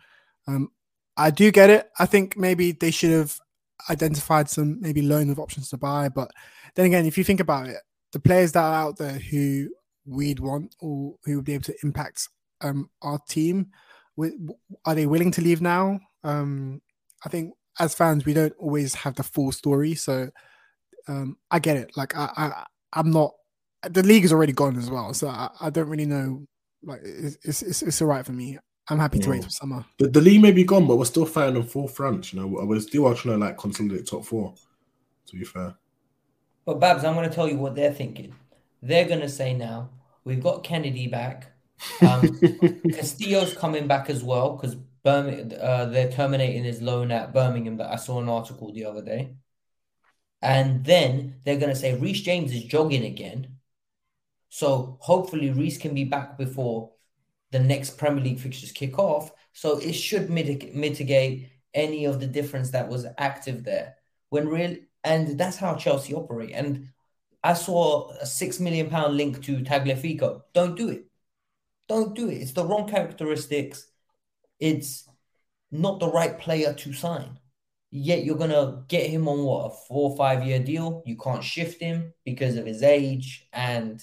I do get it. I think maybe they should have identified some maybe loan of options to buy. But then again, if you think about it, the players that are out there who we'd want or who would be able to impact our team, are they willing to leave now? I think as fans, we don't always have the full story. So I get it. Like I'm not, the league is already gone as well. So I don't really know. Like it's all right for me. I'm happy to wait for summer. The league may be gone, but we're still fighting on fourth front. We're still trying to consolidate top four, to be fair. But Babs, I'm going to tell you what they're thinking. They're going to say now, we've got Kennedy back. Castillo's coming back as well, because they're terminating his loan at Birmingham. That I saw an article the other day. And then they're going to say Reece James is jogging again. So hopefully Reece can be back before the next Premier League fixtures kick off. So it should mitigate any of the difference that was active there. And that's how Chelsea operate. And I saw a £6 million link to Tagliafico. Don't do it. Don't do it. It's the wrong characteristics. It's not the right player to sign. Yet you're going to get him on a 4 or 5 year deal. You can't shift him because of his age. And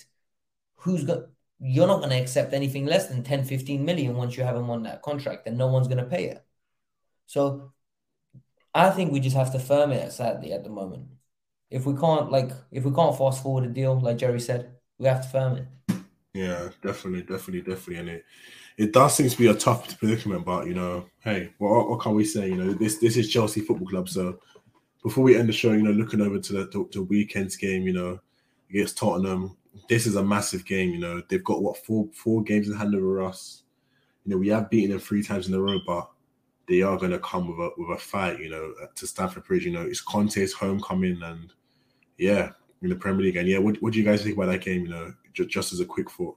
you're not going to accept anything less than 10, 15 million once you have him on that contract, and no one's going to pay it. So I think we just have to firm it, sadly, at the moment. If we can't fast forward a deal, like Jerry said, we have to firm it. Yeah, definitely. And it does seem to be a tough predicament, but hey, what can we say? This is Chelsea Football Club. So before we end the show, looking over to the weekend's game, against Tottenham, this is a massive game. They've got four games in hand over us. We have beaten them 3 times in a row, but they are going to come with a fight, to Stamford Bridge. It's Conte's homecoming, and yeah, in the Premier League. And yeah, what do you guys think about that game? Just as a quick thought.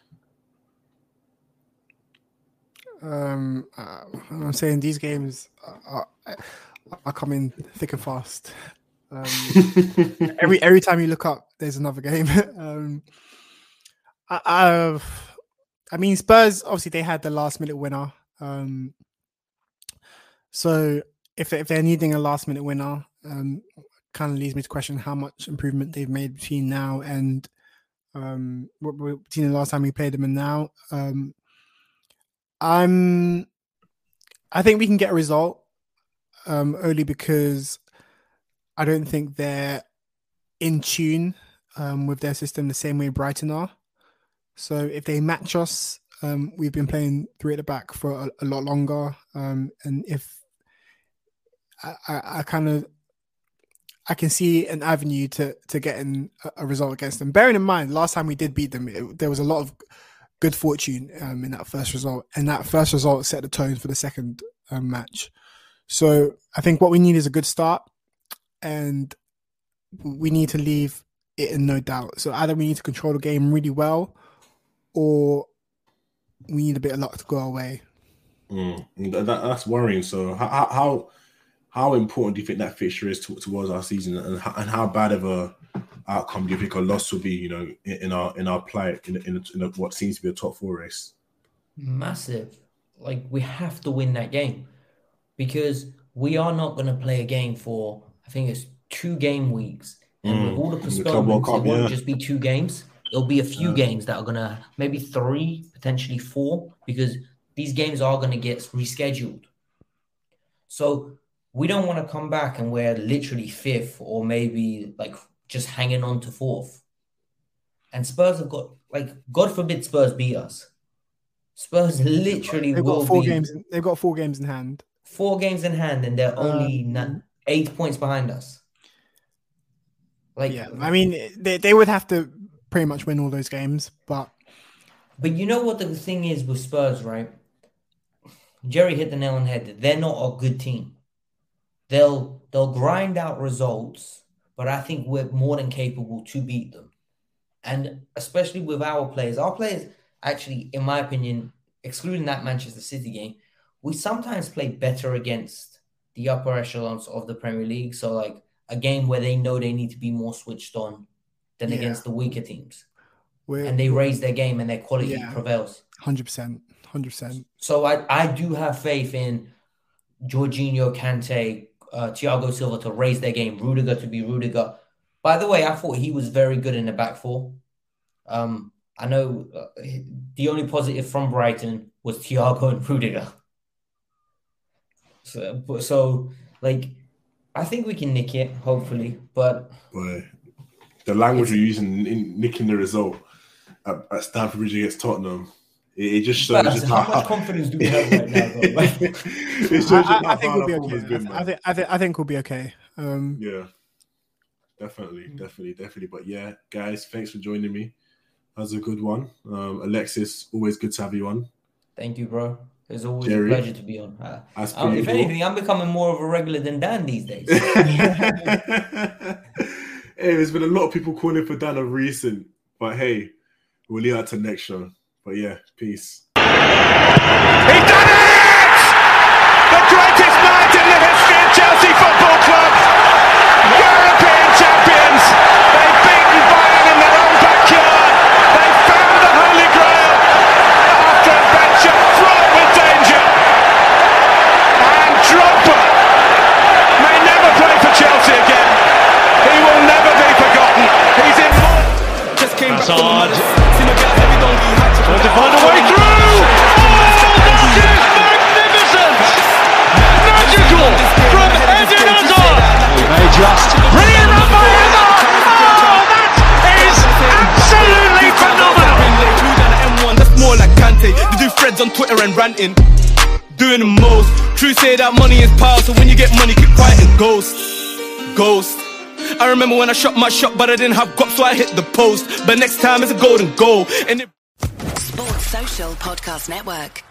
I'm saying these games are coming thick and fast. Every time you look up, there's another game. I mean, Spurs, obviously, they had the last-minute winner. So if they're needing a last-minute winner, kind of leads me to question how much improvement they've made between now and between the last time we played them and now. I think we can get a result only because I don't think they're in tune with their system the same way Brighton are. So if they match us, we've been playing 3 at the back for a lot longer. And if I can see an avenue to getting a result against them. Bearing in mind, last time we did beat them, there was a lot of good fortune in that first result. And that first result set the tone for the second match. So I think what we need is a good start. And we need to leave it in no doubt. So either we need to control the game really well, or we need a bit of luck to go away. That's worrying. So how important do you think that fixture is towards our season, and how bad of a outcome do you think a loss will be? You know, in our plight in what seems to be a top 4 race. Massive. Like, we have to win that game, because we are not going to play a game for, I think it's 2 game weeks, and with all the postponements, it won't just be 2 games. It'll be a few games that are going to, maybe 3, potentially 4, because these games are going to get rescheduled. So we don't want to come back and we're literally 5th, or maybe like just hanging on to 4th. And Spurs have got, like, God forbid Spurs beat us. Spurs literally they've got 4 games. They've got 4 games in hand. 4 games in hand, and they're only 8 points behind us. Like, yeah, I mean, they would have to pretty much win all those games, but you know what the thing is with Spurs, right? Jerry hit the nail on the head. They're not a good team. They'll grind out results, but I think we're more than capable to beat them. And especially with our players actually, in my opinion, excluding that Manchester City game, we sometimes play better against the upper echelons of the Premier League. So, like, a game where they know they need to be more switched on than against the weaker teams. And they raise their game and their quality prevails. 100%. So I do have faith in Jorginho, Kante, Thiago Silva to raise their game, Rudiger to be Rudiger. By the way, I thought he was very good in the back 4. I know the only positive from Brighton was Thiago and Rudiger. So like, I think we can nick it, hopefully. But the language we're using in nicking the result at Stamford Bridge against Tottenham, it just shows just how much confidence do we have right now, though? I think we'll be okay. I think we'll be okay. Yeah, definitely. But yeah, guys, thanks for joining me. That was a good one. Alexis, always good to have you on. Thank you, bro. It's always a pleasure to be on. If anything, I'm becoming more of a regular than Dan these days. Hey, there's been a lot of people calling for Dan of recent, but hey, we'll leave that to next show. But yeah, peace. He done it! The greatest night in the history of Chelsea Football Club. European champions. They've beaten Bayern in their own backyard. They found the Holy Grail after a venture fraught with danger. And Drogba may never play for Chelsea again. He will never be forgotten. He's in. Just came back from to find a way through! Oh, that is magnificent! Magical from Eden Hazard! They just brilliant run by Hazard! Oh, that is absolutely phenomenal! That's more like Kante. They do threads on Twitter and ranting, doing the most. True say that money is power, so when you get money, keep quiet and ghost. I remember when I shot my shot, but I didn't have guap, so I hit the post. But next time it's a golden goal. And Sports Social Podcast Network.